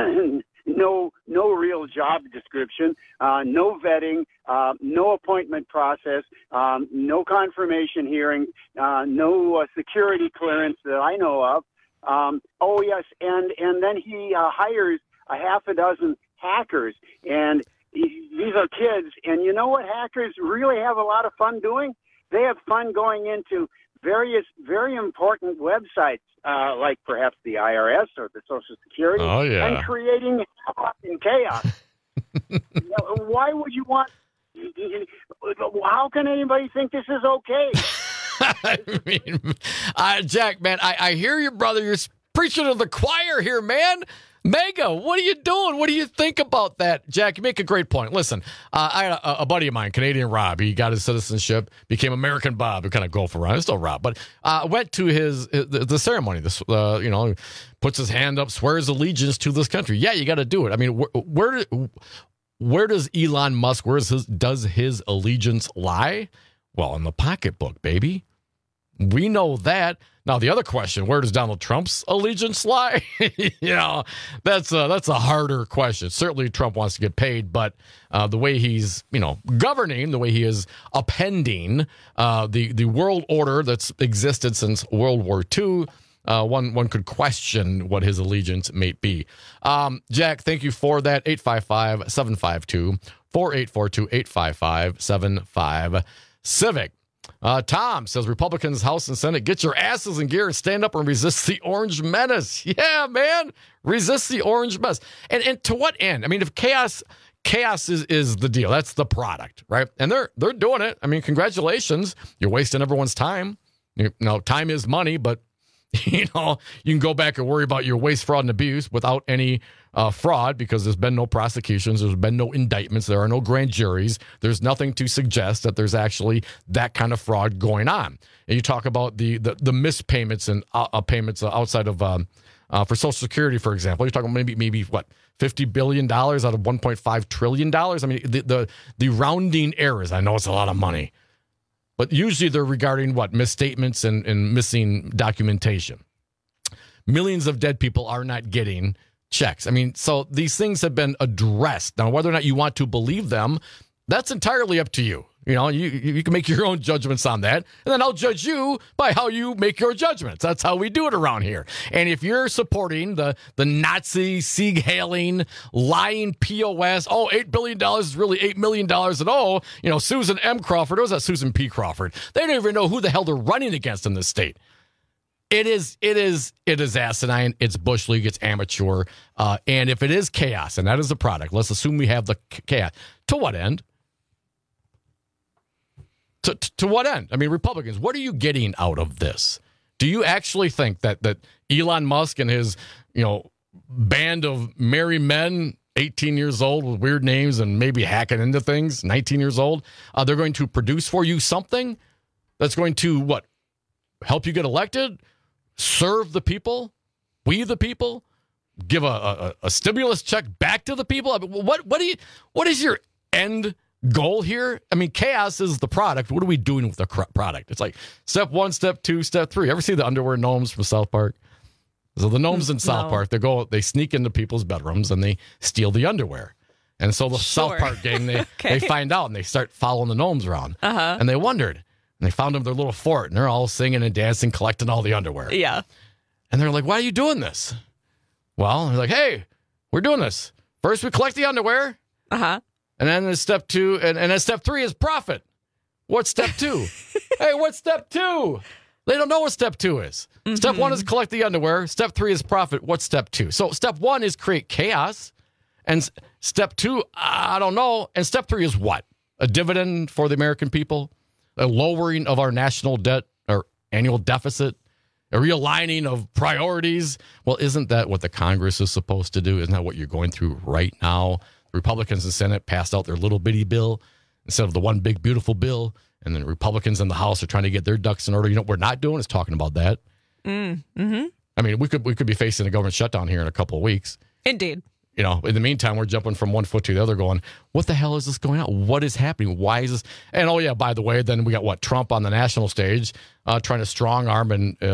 real job description, no vetting, no appointment process, no confirmation hearing, no security clearance that I know of. And then he hires a half a dozen hackers, and these are kids. And you know what hackers really have a lot of fun doing? They have fun going into various very important websites, like perhaps the IRS or the Social Security, and creating chaos. Why would you want? How can anybody think this is okay? I mean, Jack, man, I hear you, brother. You're preaching to the choir here, man. Mega, what are you doing? What do you think about that? Jack, you make a great point. Listen, I had a buddy of mine, Canadian Rob. He got his citizenship, became American Bob, who kind of golf around. He's still Rob, but went to the ceremony. Puts his hand up, swears allegiance to this country. Yeah, you got to do it. I mean, where does Elon Musk, does his allegiance lie? Well, in the pocketbook, baby. We know that. Now, the other question, where does Donald Trump's allegiance lie? That's a harder question. Certainly, Trump wants to get paid, but the way he's, governing, the way he is appending the world order that's existed since World War II, one could question what his allegiance may be. Jack, thank you for that. 855-752-4842, 855-75 Civic. Tom says, Republicans, House and Senate, get your asses in gear and stand up and resist the orange menace. Yeah, man. Resist the orange menace. And to what end? I mean, if chaos is the deal, that's the product, right? And they're doing it. I mean, congratulations. You're wasting everyone's time. time is money, but you can go back and worry about your waste, fraud, and abuse without any fraud because there's been no prosecutions, there's been no indictments, there are no grand juries. There's nothing to suggest that there's actually that kind of fraud going on. And you talk about the missed payments and payments outside of for Social Security, for example. You're talking maybe what, $50 billion out of $1.5 trillion? I mean, the rounding errors, I know it's a lot of money. But usually they're regarding what? Misstatements and missing documentation. Millions of dead people are not getting checks. I mean, so these things have been addressed. Now, whether or not you want to believe them, that's entirely up to you. You can make your own judgments on that, and then I'll judge you by how you make your judgments. That's how we do it around here. And if you're supporting the Nazi, Sieg-hailing, lying POS, $8 billion is really $8 million, and Susan M. Crawford, or was that Susan P. Crawford? They don't even know who the hell they're running against in this state. It is asinine. It's Bush League. It's amateur. And if it is chaos, and that is the product, let's assume we have the chaos. To what end? To what end? I mean, Republicans, what are you getting out of this? Do you actually think that Elon Musk and his, band of merry men, 18 years old with weird names and maybe hacking into things, 19 years old, they're going to produce for you something that's going to, help you get elected? Serve the people? We the people? Give a stimulus check back to the people? I mean, what is your end goal here? I mean, chaos is the product. What are we doing with the product? It's like step 1, step 2, step 3. Ever see the underwear gnomes from South Park? So the gnomes in South Park, they sneak into people's bedrooms and they steal the underwear. And so the South Park gang, they find out and they start following the gnomes around. And they wondered. And they found them their little fort, and they're all singing and dancing, collecting all the underwear. Yeah. And they're like, why are you doing this? Well, they're like, hey, we're doing this. First, we collect the underwear. And then there's step 2, and then step 3 is profit. What's step 2? Hey, what's step 2? They don't know what step 2 is. Step 1 is collect the underwear. Step 3 is profit. What's step 2? So step 1 is create chaos. And step 2, I don't know. And step 3 is what? A dividend for the American people? A lowering of our national debt or annual deficit? A realigning of priorities? Well, isn't that what the Congress is supposed to do? Isn't that what you're going through right now? The Republicans in the Senate passed out their little bitty bill instead of the one big beautiful bill. And then the Republicans in the House are trying to get their ducks in order. What we're not doing is talking about that. I mean, we could be facing a government shutdown here in a couple of weeks. Indeed. In the meantime, we're jumping from one foot to the other going, what the hell is this going on? What is happening? Why is this? And, by the way, then we got Trump on the national stage trying to strong arm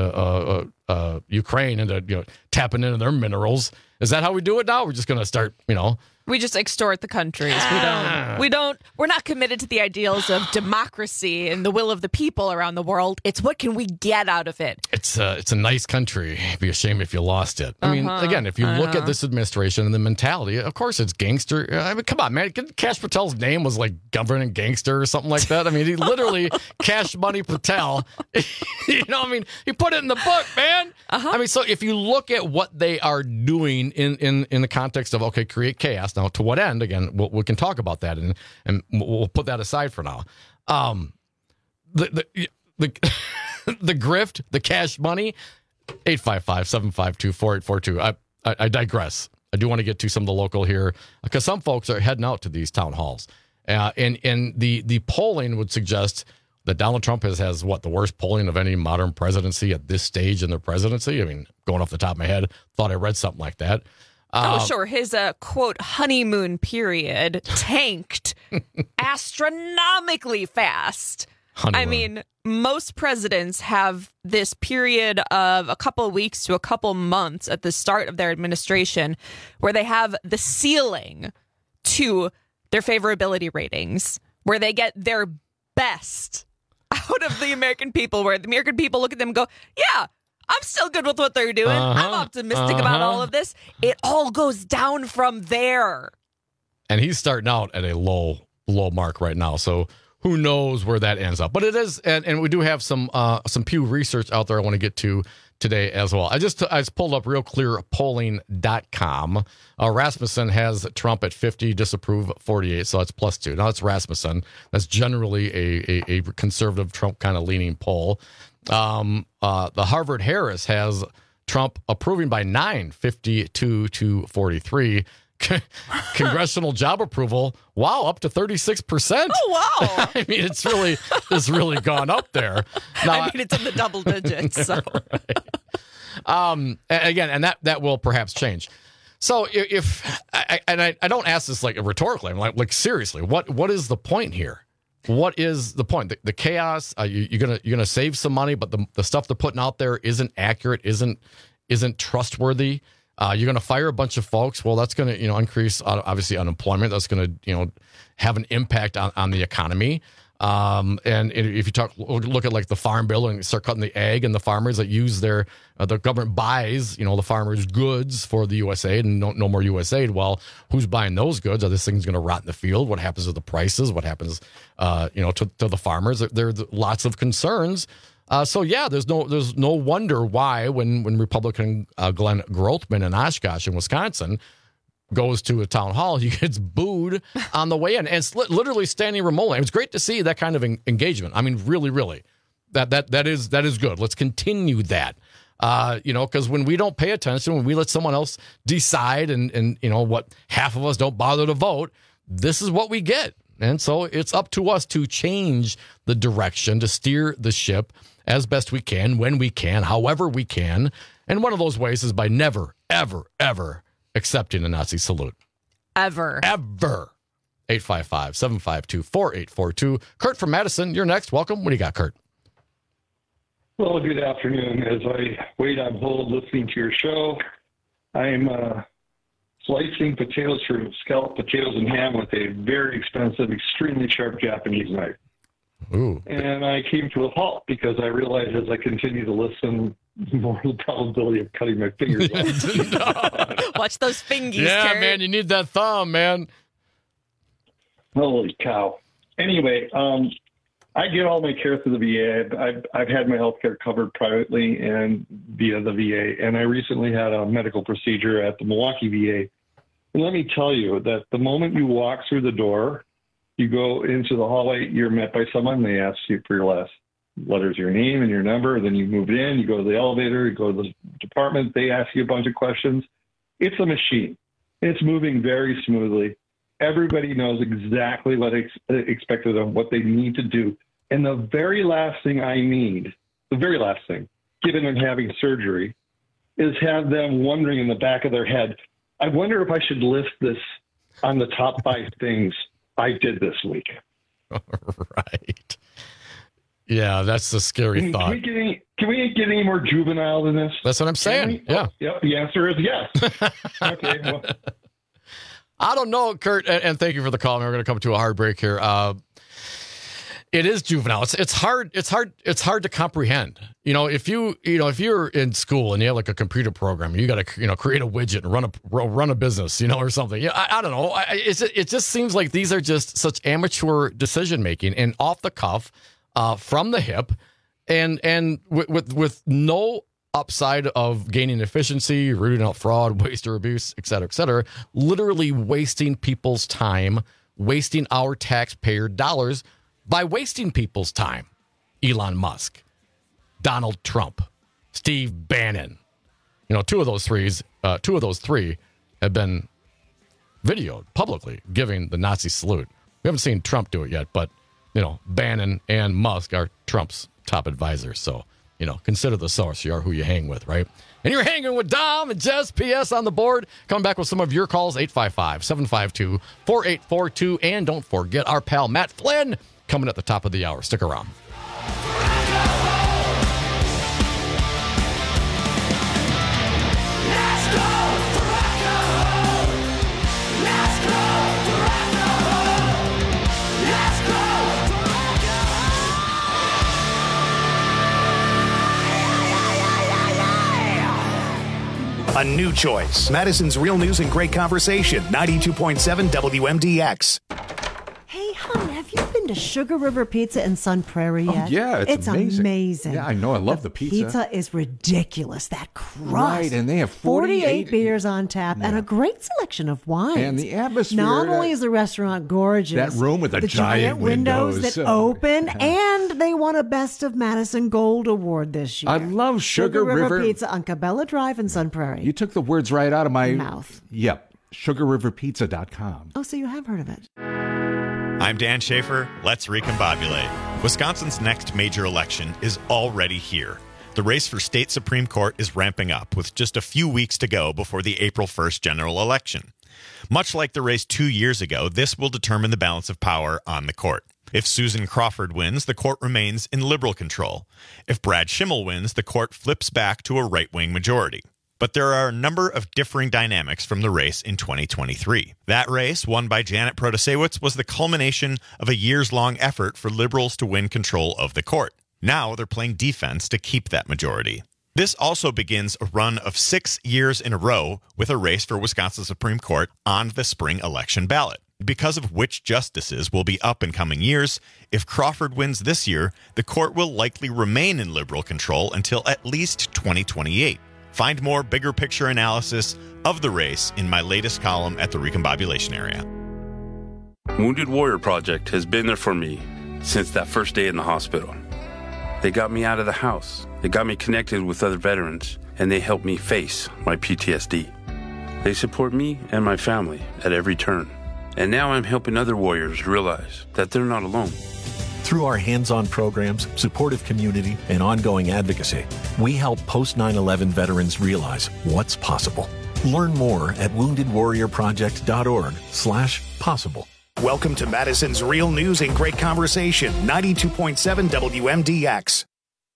Ukraine into, tapping into their minerals. Is that how we do it now? We're just going to start, We just extort the countries. We're not committed to the ideals of democracy and the will of the people around the world. It's what can we get out of it? It's a nice country. It'd be a shame if you lost it. I mean, again, if you look at this administration and the mentality, of course it's gangster. I mean, come on, man. Cash Patel's name was like governing gangster or something like that. I mean, he literally Cash Money Patel. He put it in the book, man. I mean, so if you look at what they are doing in the context of, create chaos. Now, to what end? Again, we can talk about that, and we'll put that aside for now. The grift, the cash money, 855-752-4842. I digress. I do want to get to some of the local here because some folks are heading out to these town halls, and the polling would suggest that Donald Trump has the worst polling of any modern presidency at this stage in their presidency. I mean, going off the top of my head, thought I read something like that. Sure. His, quote, honeymoon period tanked astronomically fast. I mean, most presidents have this period of a couple of weeks to a couple months at the start of their administration where they have the ceiling to their favorability ratings, where they get their best out of the American people, where the American people look at them and go, yeah, I'm still good with what they're doing. I'm optimistic about all of this. It all goes down from there. And he's starting out at a low mark right now. So who knows where that ends up? But it is, and we do have some Pew research out there I want to get to today as well. I just pulled up realclearpolling.com. Rasmussen has Trump at 50, disapprove 48, so that's +2. Now, that's Rasmussen. That's generally a conservative Trump kind of leaning poll. The Harvard Harris has Trump approving by 9, 52 to 43. Congressional job approval, wow, up to 36%. Oh, wow. I mean, it's really gone up there. Now, it's in the double digits. So. Right. Again, and that will perhaps change. So if I don't ask this like rhetorically, I'm like seriously, what is the point here? What is the point? The chaos. You're gonna save some money, but the stuff they're putting out there isn't accurate, isn't trustworthy. You're going to fire a bunch of folks. Well, that's going to increase obviously unemployment. That's going to have an impact on the economy. And if you look at like the farm bill and start cutting the ag and the farmers that use the government buys the farmers' goods for the USAID and no more USAID. Well, who's buying those goods? Are this thing's going to rot in the field? What happens with the prices? What happens to the farmers? There are lots of concerns. So yeah, there's no wonder why when Republican Glenn Grothman in Oshkosh in Wisconsin goes to a town hall, he gets booed on the way in, and it's literally standing room only. It was great to see that kind of engagement. I mean, really, that is good. Let's continue that. Because when we don't pay attention, when we let someone else decide, and what half of us don't bother to vote, this is what we get. And so it's up to us to change the direction, to steer the ship as best we can, when we can, however we can. And one of those ways is by never, ever, ever accepting a Nazi salute. Ever. 855-752-4842. Kurt from Madison, you're next. Welcome. What do you got, Kurt? Well, good afternoon. As I wait on hold listening to your show, I'm slicing potatoes for scalloped potatoes and ham with a very expensive, extremely sharp Japanese knife. Ooh. And I came to a halt because I realized as I continue to listen, more the probability of cutting my fingers off. Watch those fingies, Yeah, Kurt. man, you need that thumb, man. Holy cow. Anyway, I get all my care through the VA. I've had my health care covered privately and via the VA. And I recently had a medical procedure at the Milwaukee VA. And let me tell you that the moment you walk through the door, you go into the hallway, you're met by someone, they ask you for your last letters, your name and your number. Then you move in, you go to the elevator, you go to the department, they ask you a bunch of questions. It's a machine. It's moving very smoothly. Everybody knows exactly what expected of what they need to do. And the very last thing I need, given I'm having surgery, is have them wondering in the back of their head, I wonder if I should list this on the top 5 things I did this week. Right. Yeah, that's the scary thought. Can we get any more juvenile than this? That's what I'm saying. Yeah. Yep. The answer is yes. Okay. Well. I don't know, Kurt, and thank you for the call. We're going to come to a hard break here. It is juvenile. It's hard to comprehend. If you're in school and you have like a computer program, you got to create a widget and run a business, or something. I don't know. It just seems like these are just such amateur decision making and off the cuff, from the hip, and with no upside of gaining efficiency, rooting out fraud, waste or abuse, et cetera, literally wasting people's time, wasting our taxpayer dollars. By wasting people's time. Elon Musk, Donald Trump, Steve Bannon. Two of those three have been videoed publicly giving the Nazi salute. We haven't seen Trump do it yet, but Bannon and Musk are Trump's top advisors. So, consider the source. You are who you hang with, right? And you're hanging with Dom and Jess PS on the board. Coming back with some of your calls, 855-752-4842. And don't forget our pal Matt Flynn coming at the top of the hour. Stick around. A new choice. Madison's Real News and Great Conversation. 92.7 WMDX. Hey, hon, have you been been to Sugar River Pizza in Sun Prairie yet? Oh, yeah, it's amazing. Yeah, I know. I love the pizza. Pizza is ridiculous. That crust. Right, and they have 48 beers on tap and a great selection of wines. And the atmosphere. Not only is the restaurant gorgeous, that room with the giant windows that open, and they won a Best of Madison Gold Award this year. I love Sugar River Pizza on Cabela Drive in Sun Prairie. You took the words right out of my mouth. Yep. SugarRiverPizza.com. Oh, so you have heard of it. I'm Dan Schaefer. Let's recombobulate. Wisconsin's next major election is already here. The race for state Supreme Court is ramping up with just a few weeks to go before the April 1st general election. Much like the race 2 years ago, this will determine the balance of power on the court. If Susan Crawford wins, the court remains in liberal control. If Brad Schimmel wins, the court flips back to a right-wing majority. But there are a number of differing dynamics from the race in 2023. That race, won by Janet Protasewicz, was the culmination of a years-long effort for liberals to win control of the court. Now they're playing defense to keep that majority. This also begins a run of 6 years in a row with a race for Wisconsin Supreme Court on the spring election ballot. Because of which justices will be up in coming years, if Crawford wins this year, the court will likely remain in liberal control until at least 2028. Find more bigger picture analysis of the race in my latest column at the Recombobulation Area. Wounded Warrior Project has been there for me since that first day in the hospital. They got me out of the house. They got me connected with other veterans, and they helped me face my PTSD. They support me and my family at every turn. And now I'm helping other warriors realize that they're not alone. Through our hands-on programs, supportive community, and ongoing advocacy, we help post-9/11 veterans realize what's possible. Learn more at woundedwarriorproject.org/possible. Welcome to Madison's Real News and Great Conversation, 92.7 WMDX.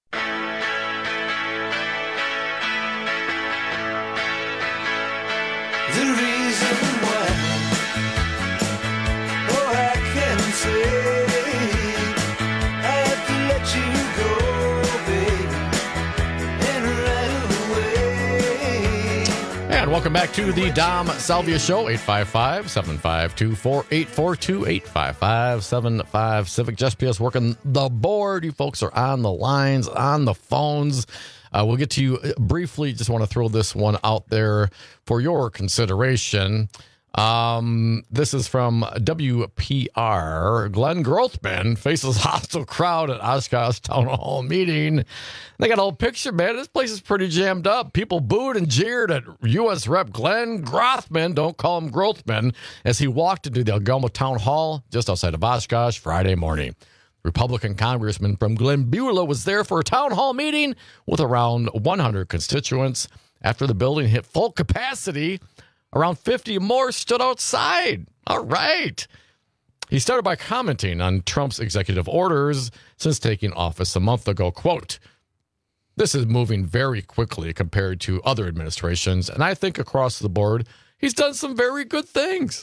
The reason why, oh, I can say, I have to let you go, babe, and right away. And welcome back to the Dom Salvia Show, 855-752-4842, 855-75-CIVIC. Just PS working the board. You folks are on the lines, on the phones. We'll get to you briefly. Just want to throw this one out there for your consideration. This is from WPR. Glenn Grothman faces hostile crowd at Oshkosh Town Hall meeting. They got a whole picture, man. This place is pretty jammed up. People booed and jeered at U.S. Rep. Glenn Grothman, don't call him Grothman, as he walked into the Algoma Town Hall just outside of Oshkosh Friday morning. Republican Congressman from Glen Beulah was there for a town hall meeting with around 100 constituents. After the building hit full capacity, around 50 more stood outside. All right. He started by commenting on Trump's executive orders since taking office a month ago. Quote, "This is moving very quickly compared to other administrations, and I think across the board, he's done some very good things."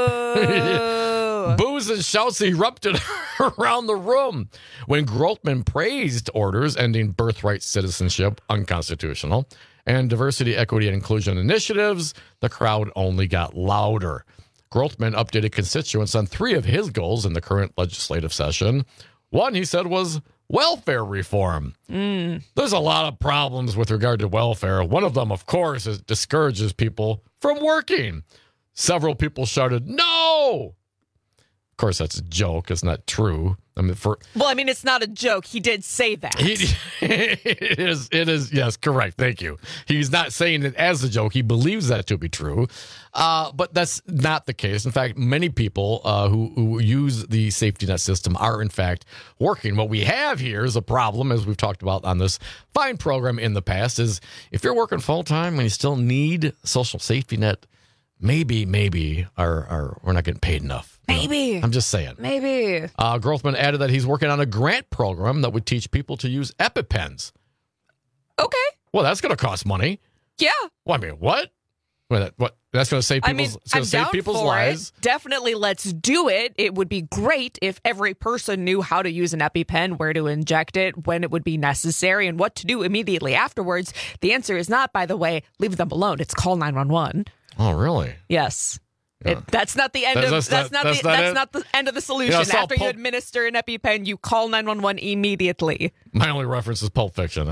Boos and shouts erupted around the room when Grothman praised orders ending birthright citizenship, unconstitutional, and diversity, equity, and inclusion initiatives. The crowd only got louder. Grothman updated constituents on 3 of his goals in the current legislative session. One, he said, was welfare reform. There's a lot of problems with regard to welfare. One of them, of course, is discourages people from working. Several people shouted, "No!" Of course, that's a joke. It's not true. I mean, it's not a joke. He did say that. It is. Yes, correct. Thank you. He's not saying it as a joke. He believes that to be true. But that's not the case. In fact, many people who use the safety net system are, in fact, working. What we have here is a problem, as we've talked about on this fine program in the past, is if you're working full-time and you still need social safety net, maybe we're not getting paid enough. Maybe. I'm just saying. Maybe. Grothman added that he's working on a grant program that would teach people to use EpiPens. Okay. Well, that's going to cost money. Yeah. Well, I mean, what? What? That's going to save people's lives. Definitely, let's do it. It would be great if every person knew how to use an EpiPen, where to inject it, when it would be necessary, and what to do immediately afterwards. The answer is not, by the way, leave them alone. It's call 911. Oh, really? Yes. That's not the end of that's not the end of the solution. After you administer an EpiPen, you call 911 immediately. My only reference is Pulp Fiction.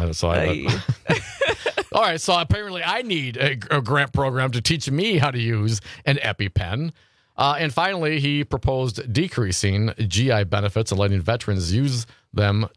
All right, so apparently I need a grant program to teach me how to use an EpiPen. And finally, he proposed decreasing GI benefits and letting veterans use them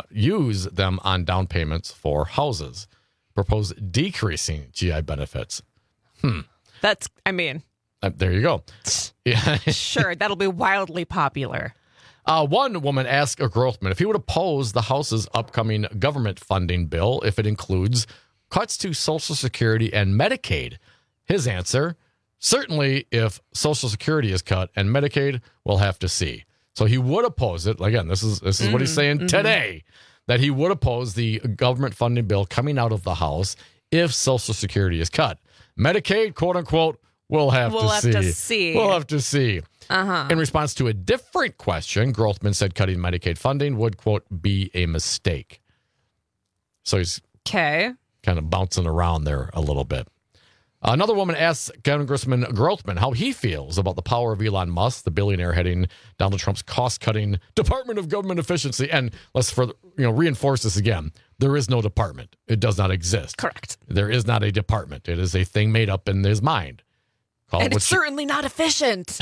on down payments for houses. Proposed decreasing GI benefits. That's, I mean. There you go. Sure, that'll be wildly popular. One woman asked a Grothman if he would oppose the House's upcoming government funding bill if it includes cuts to Social Security and Medicaid. His answer, certainly if Social Security is cut and Medicaid, we'll have to see. So he would oppose it. Again, this is what he's saying today, that he would oppose the government funding bill coming out of the House if Social Security is cut. Medicaid, quote unquote, we'll have to see. We'll have to see. In response to a different question, Grothman said cutting Medicaid funding would, quote, be a mistake. So he's kind of bouncing around there a little bit. Another woman asked Congressman Grothman how he feels about the power of Elon Musk, the billionaire heading Donald Trump's cost-cutting Department of Government Efficiency. And let's reinforce this again. There is no department. It does not exist. Correct. There is not a department. It is a thing made up in his mind. And it's certainly not efficient.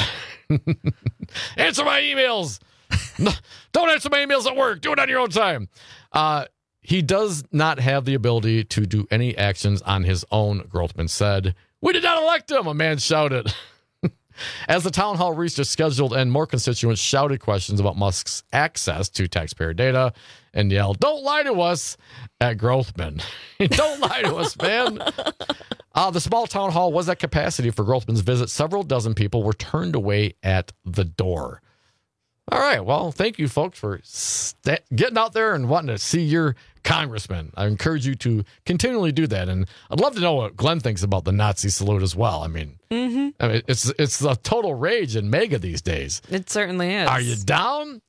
Answer my emails. No, don't answer my emails at work. Do it on your own time. He does not have the ability to do any actions on his own, Grothman said. We did not elect him, a man shouted. As the town hall reached its scheduled end, more constituents shouted questions about Musk's access to taxpayer data and yelled, "Don't lie to us," at Grothman. Don't lie to us, man. The small town hall was at capacity for Grothman's visit. Several dozen people were turned away at the door. All right. Well, thank you, folks, for getting out there and wanting to see your congressman. I encourage you to continually do that. And I'd love to know what Glenn thinks about the Nazi salute as well. I mean, it's a total rage in MAGA these days. It certainly is. Are you down?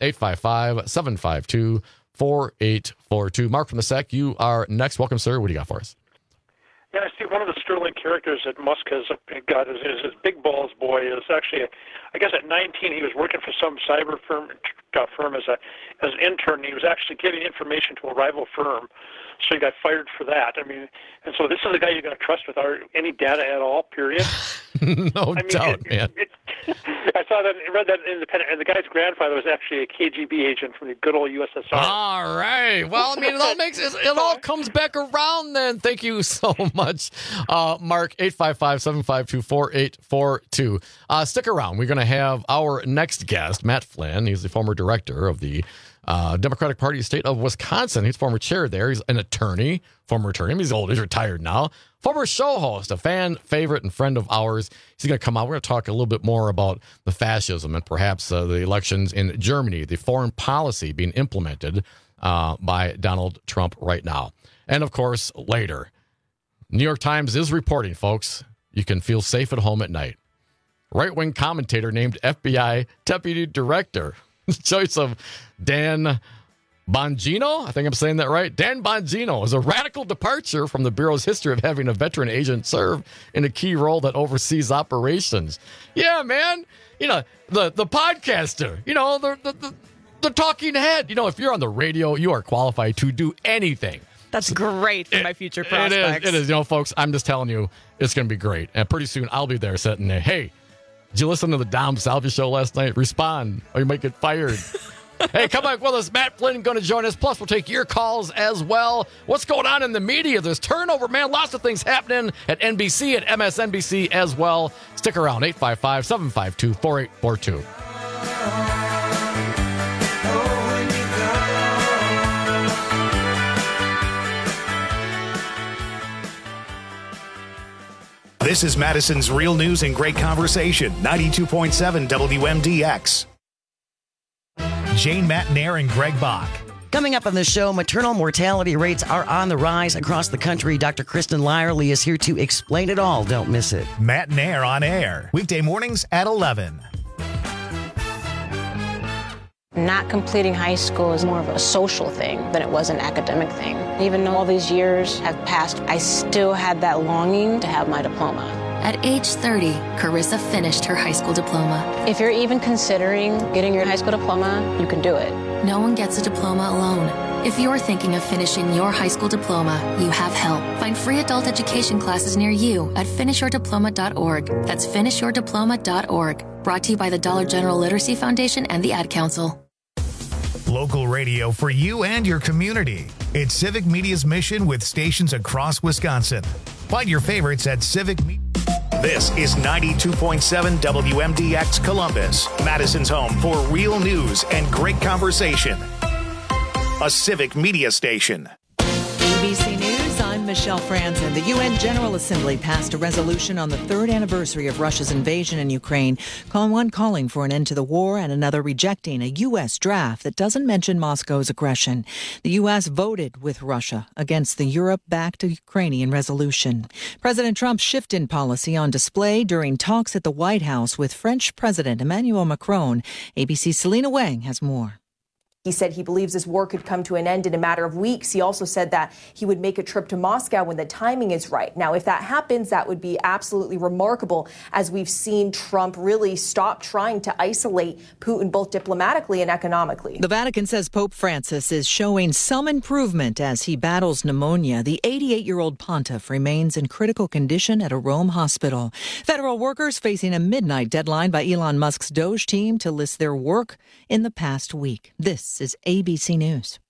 855-752-4842. Mark from the SEC, you are next. Welcome, sir. What do you got for us? Yeah, I see one of the sterling characters that Musk has got is his big balls boy. Is actually, I guess at 19 he was working for some cyber firm as an intern. He was actually giving information to a rival firm, so he got fired for that. I mean, and so this is a guy you're going to trust without any data at all. Period. No doubt, man. I saw that, read that in Independent, and the guy's grandfather was actually a KGB agent from the good old USSR. All right. Well, I mean, it all comes back around then. Thank you so much, Mark. 855-752-4842. Stick around. We're going to have our next guest, Matt Flynn. He's the former director of the Democratic Party state of Wisconsin. He's former chair there. He's an attorney, former attorney. He's old. He's retired now. Former show host, a fan favorite and friend of ours. He's going to come out. We're going to talk a little bit more about the fascism and perhaps the elections in Germany, the foreign policy being implemented by Donald Trump right now. And, of course, later, New York Times is reporting, folks, you can feel safe at home at night. Right-wing commentator named FBI deputy director. The choice of Dan Bongino, I think I'm saying that right. Dan Bongino is a radical departure from the Bureau's history of having a veteran agent serve in a key role that oversees operations. Yeah, man. You know, the podcaster, you know, the talking head. You know, if you're on the radio, you are qualified to do anything. That's great for my future prospects. It is. You know, folks, I'm just telling you, it's going to be great. And pretty soon I'll be there sitting there. Hey, did you listen to the Dom Salvi show last night? Respond or you might get fired. Hey, come back with us. Matt Flynn going to join us. Plus, we'll take your calls as well. What's going on in the media? There's turnover, man. Lots of things happening at NBC, at MSNBC as well. Stick around. 855-752-4842. This is Madison's Real News and Great Conversation, 92.7 WMDX. Jane Matnair and Greg Bach. Coming up on the show, maternal mortality rates are on the rise across the country. Dr. Kristen Lyerly is here to explain it all. Don't miss it. Matnair on air, weekday mornings at 11. Not completing high school is more of a social thing than it was an academic thing. Even though all these years have passed, I still had that longing to have my diploma. At age 30, Carissa finished her high school diploma. If you're even considering getting your high school diploma, you can do it. No one gets a diploma alone. If you're thinking of finishing your high school diploma, you have help. Find free adult education classes near you at finishyourdiploma.org. That's finishyourdiploma.org. Brought to you by the Dollar General Literacy Foundation and the Ad Council. Local radio for you and your community. It's Civic Media's mission with stations across Wisconsin. Find your favorites at Civic Media. This is 92.7 WMDX Columbus, Madison's home for real news and great conversation. A Civic Media station. ABC News, I'm Michelle Franzen. The UN General Assembly passed a resolution on the third anniversary of Russia's invasion in Ukraine, calling for an end to the war and another rejecting a U.S. draft that doesn't mention Moscow's aggression. The U.S. voted with Russia against the Europe-backed Ukrainian resolution. President Trump's shift in policy on display during talks at the White House with French President Emmanuel Macron. ABC's Selena Wang has more. He said he believes this war could come to an end in a matter of weeks. He also said that he would make a trip to Moscow when the timing is right. Now, if that happens, that would be absolutely remarkable, as we've seen Trump really stop trying to isolate Putin both diplomatically and economically. The Vatican says Pope Francis is showing some improvement as he battles pneumonia. The 88-year-old pontiff remains in critical condition at a Rome hospital. Federal workers facing a midnight deadline by Elon Musk's Doge team to list their work in the past week. This is ABC News.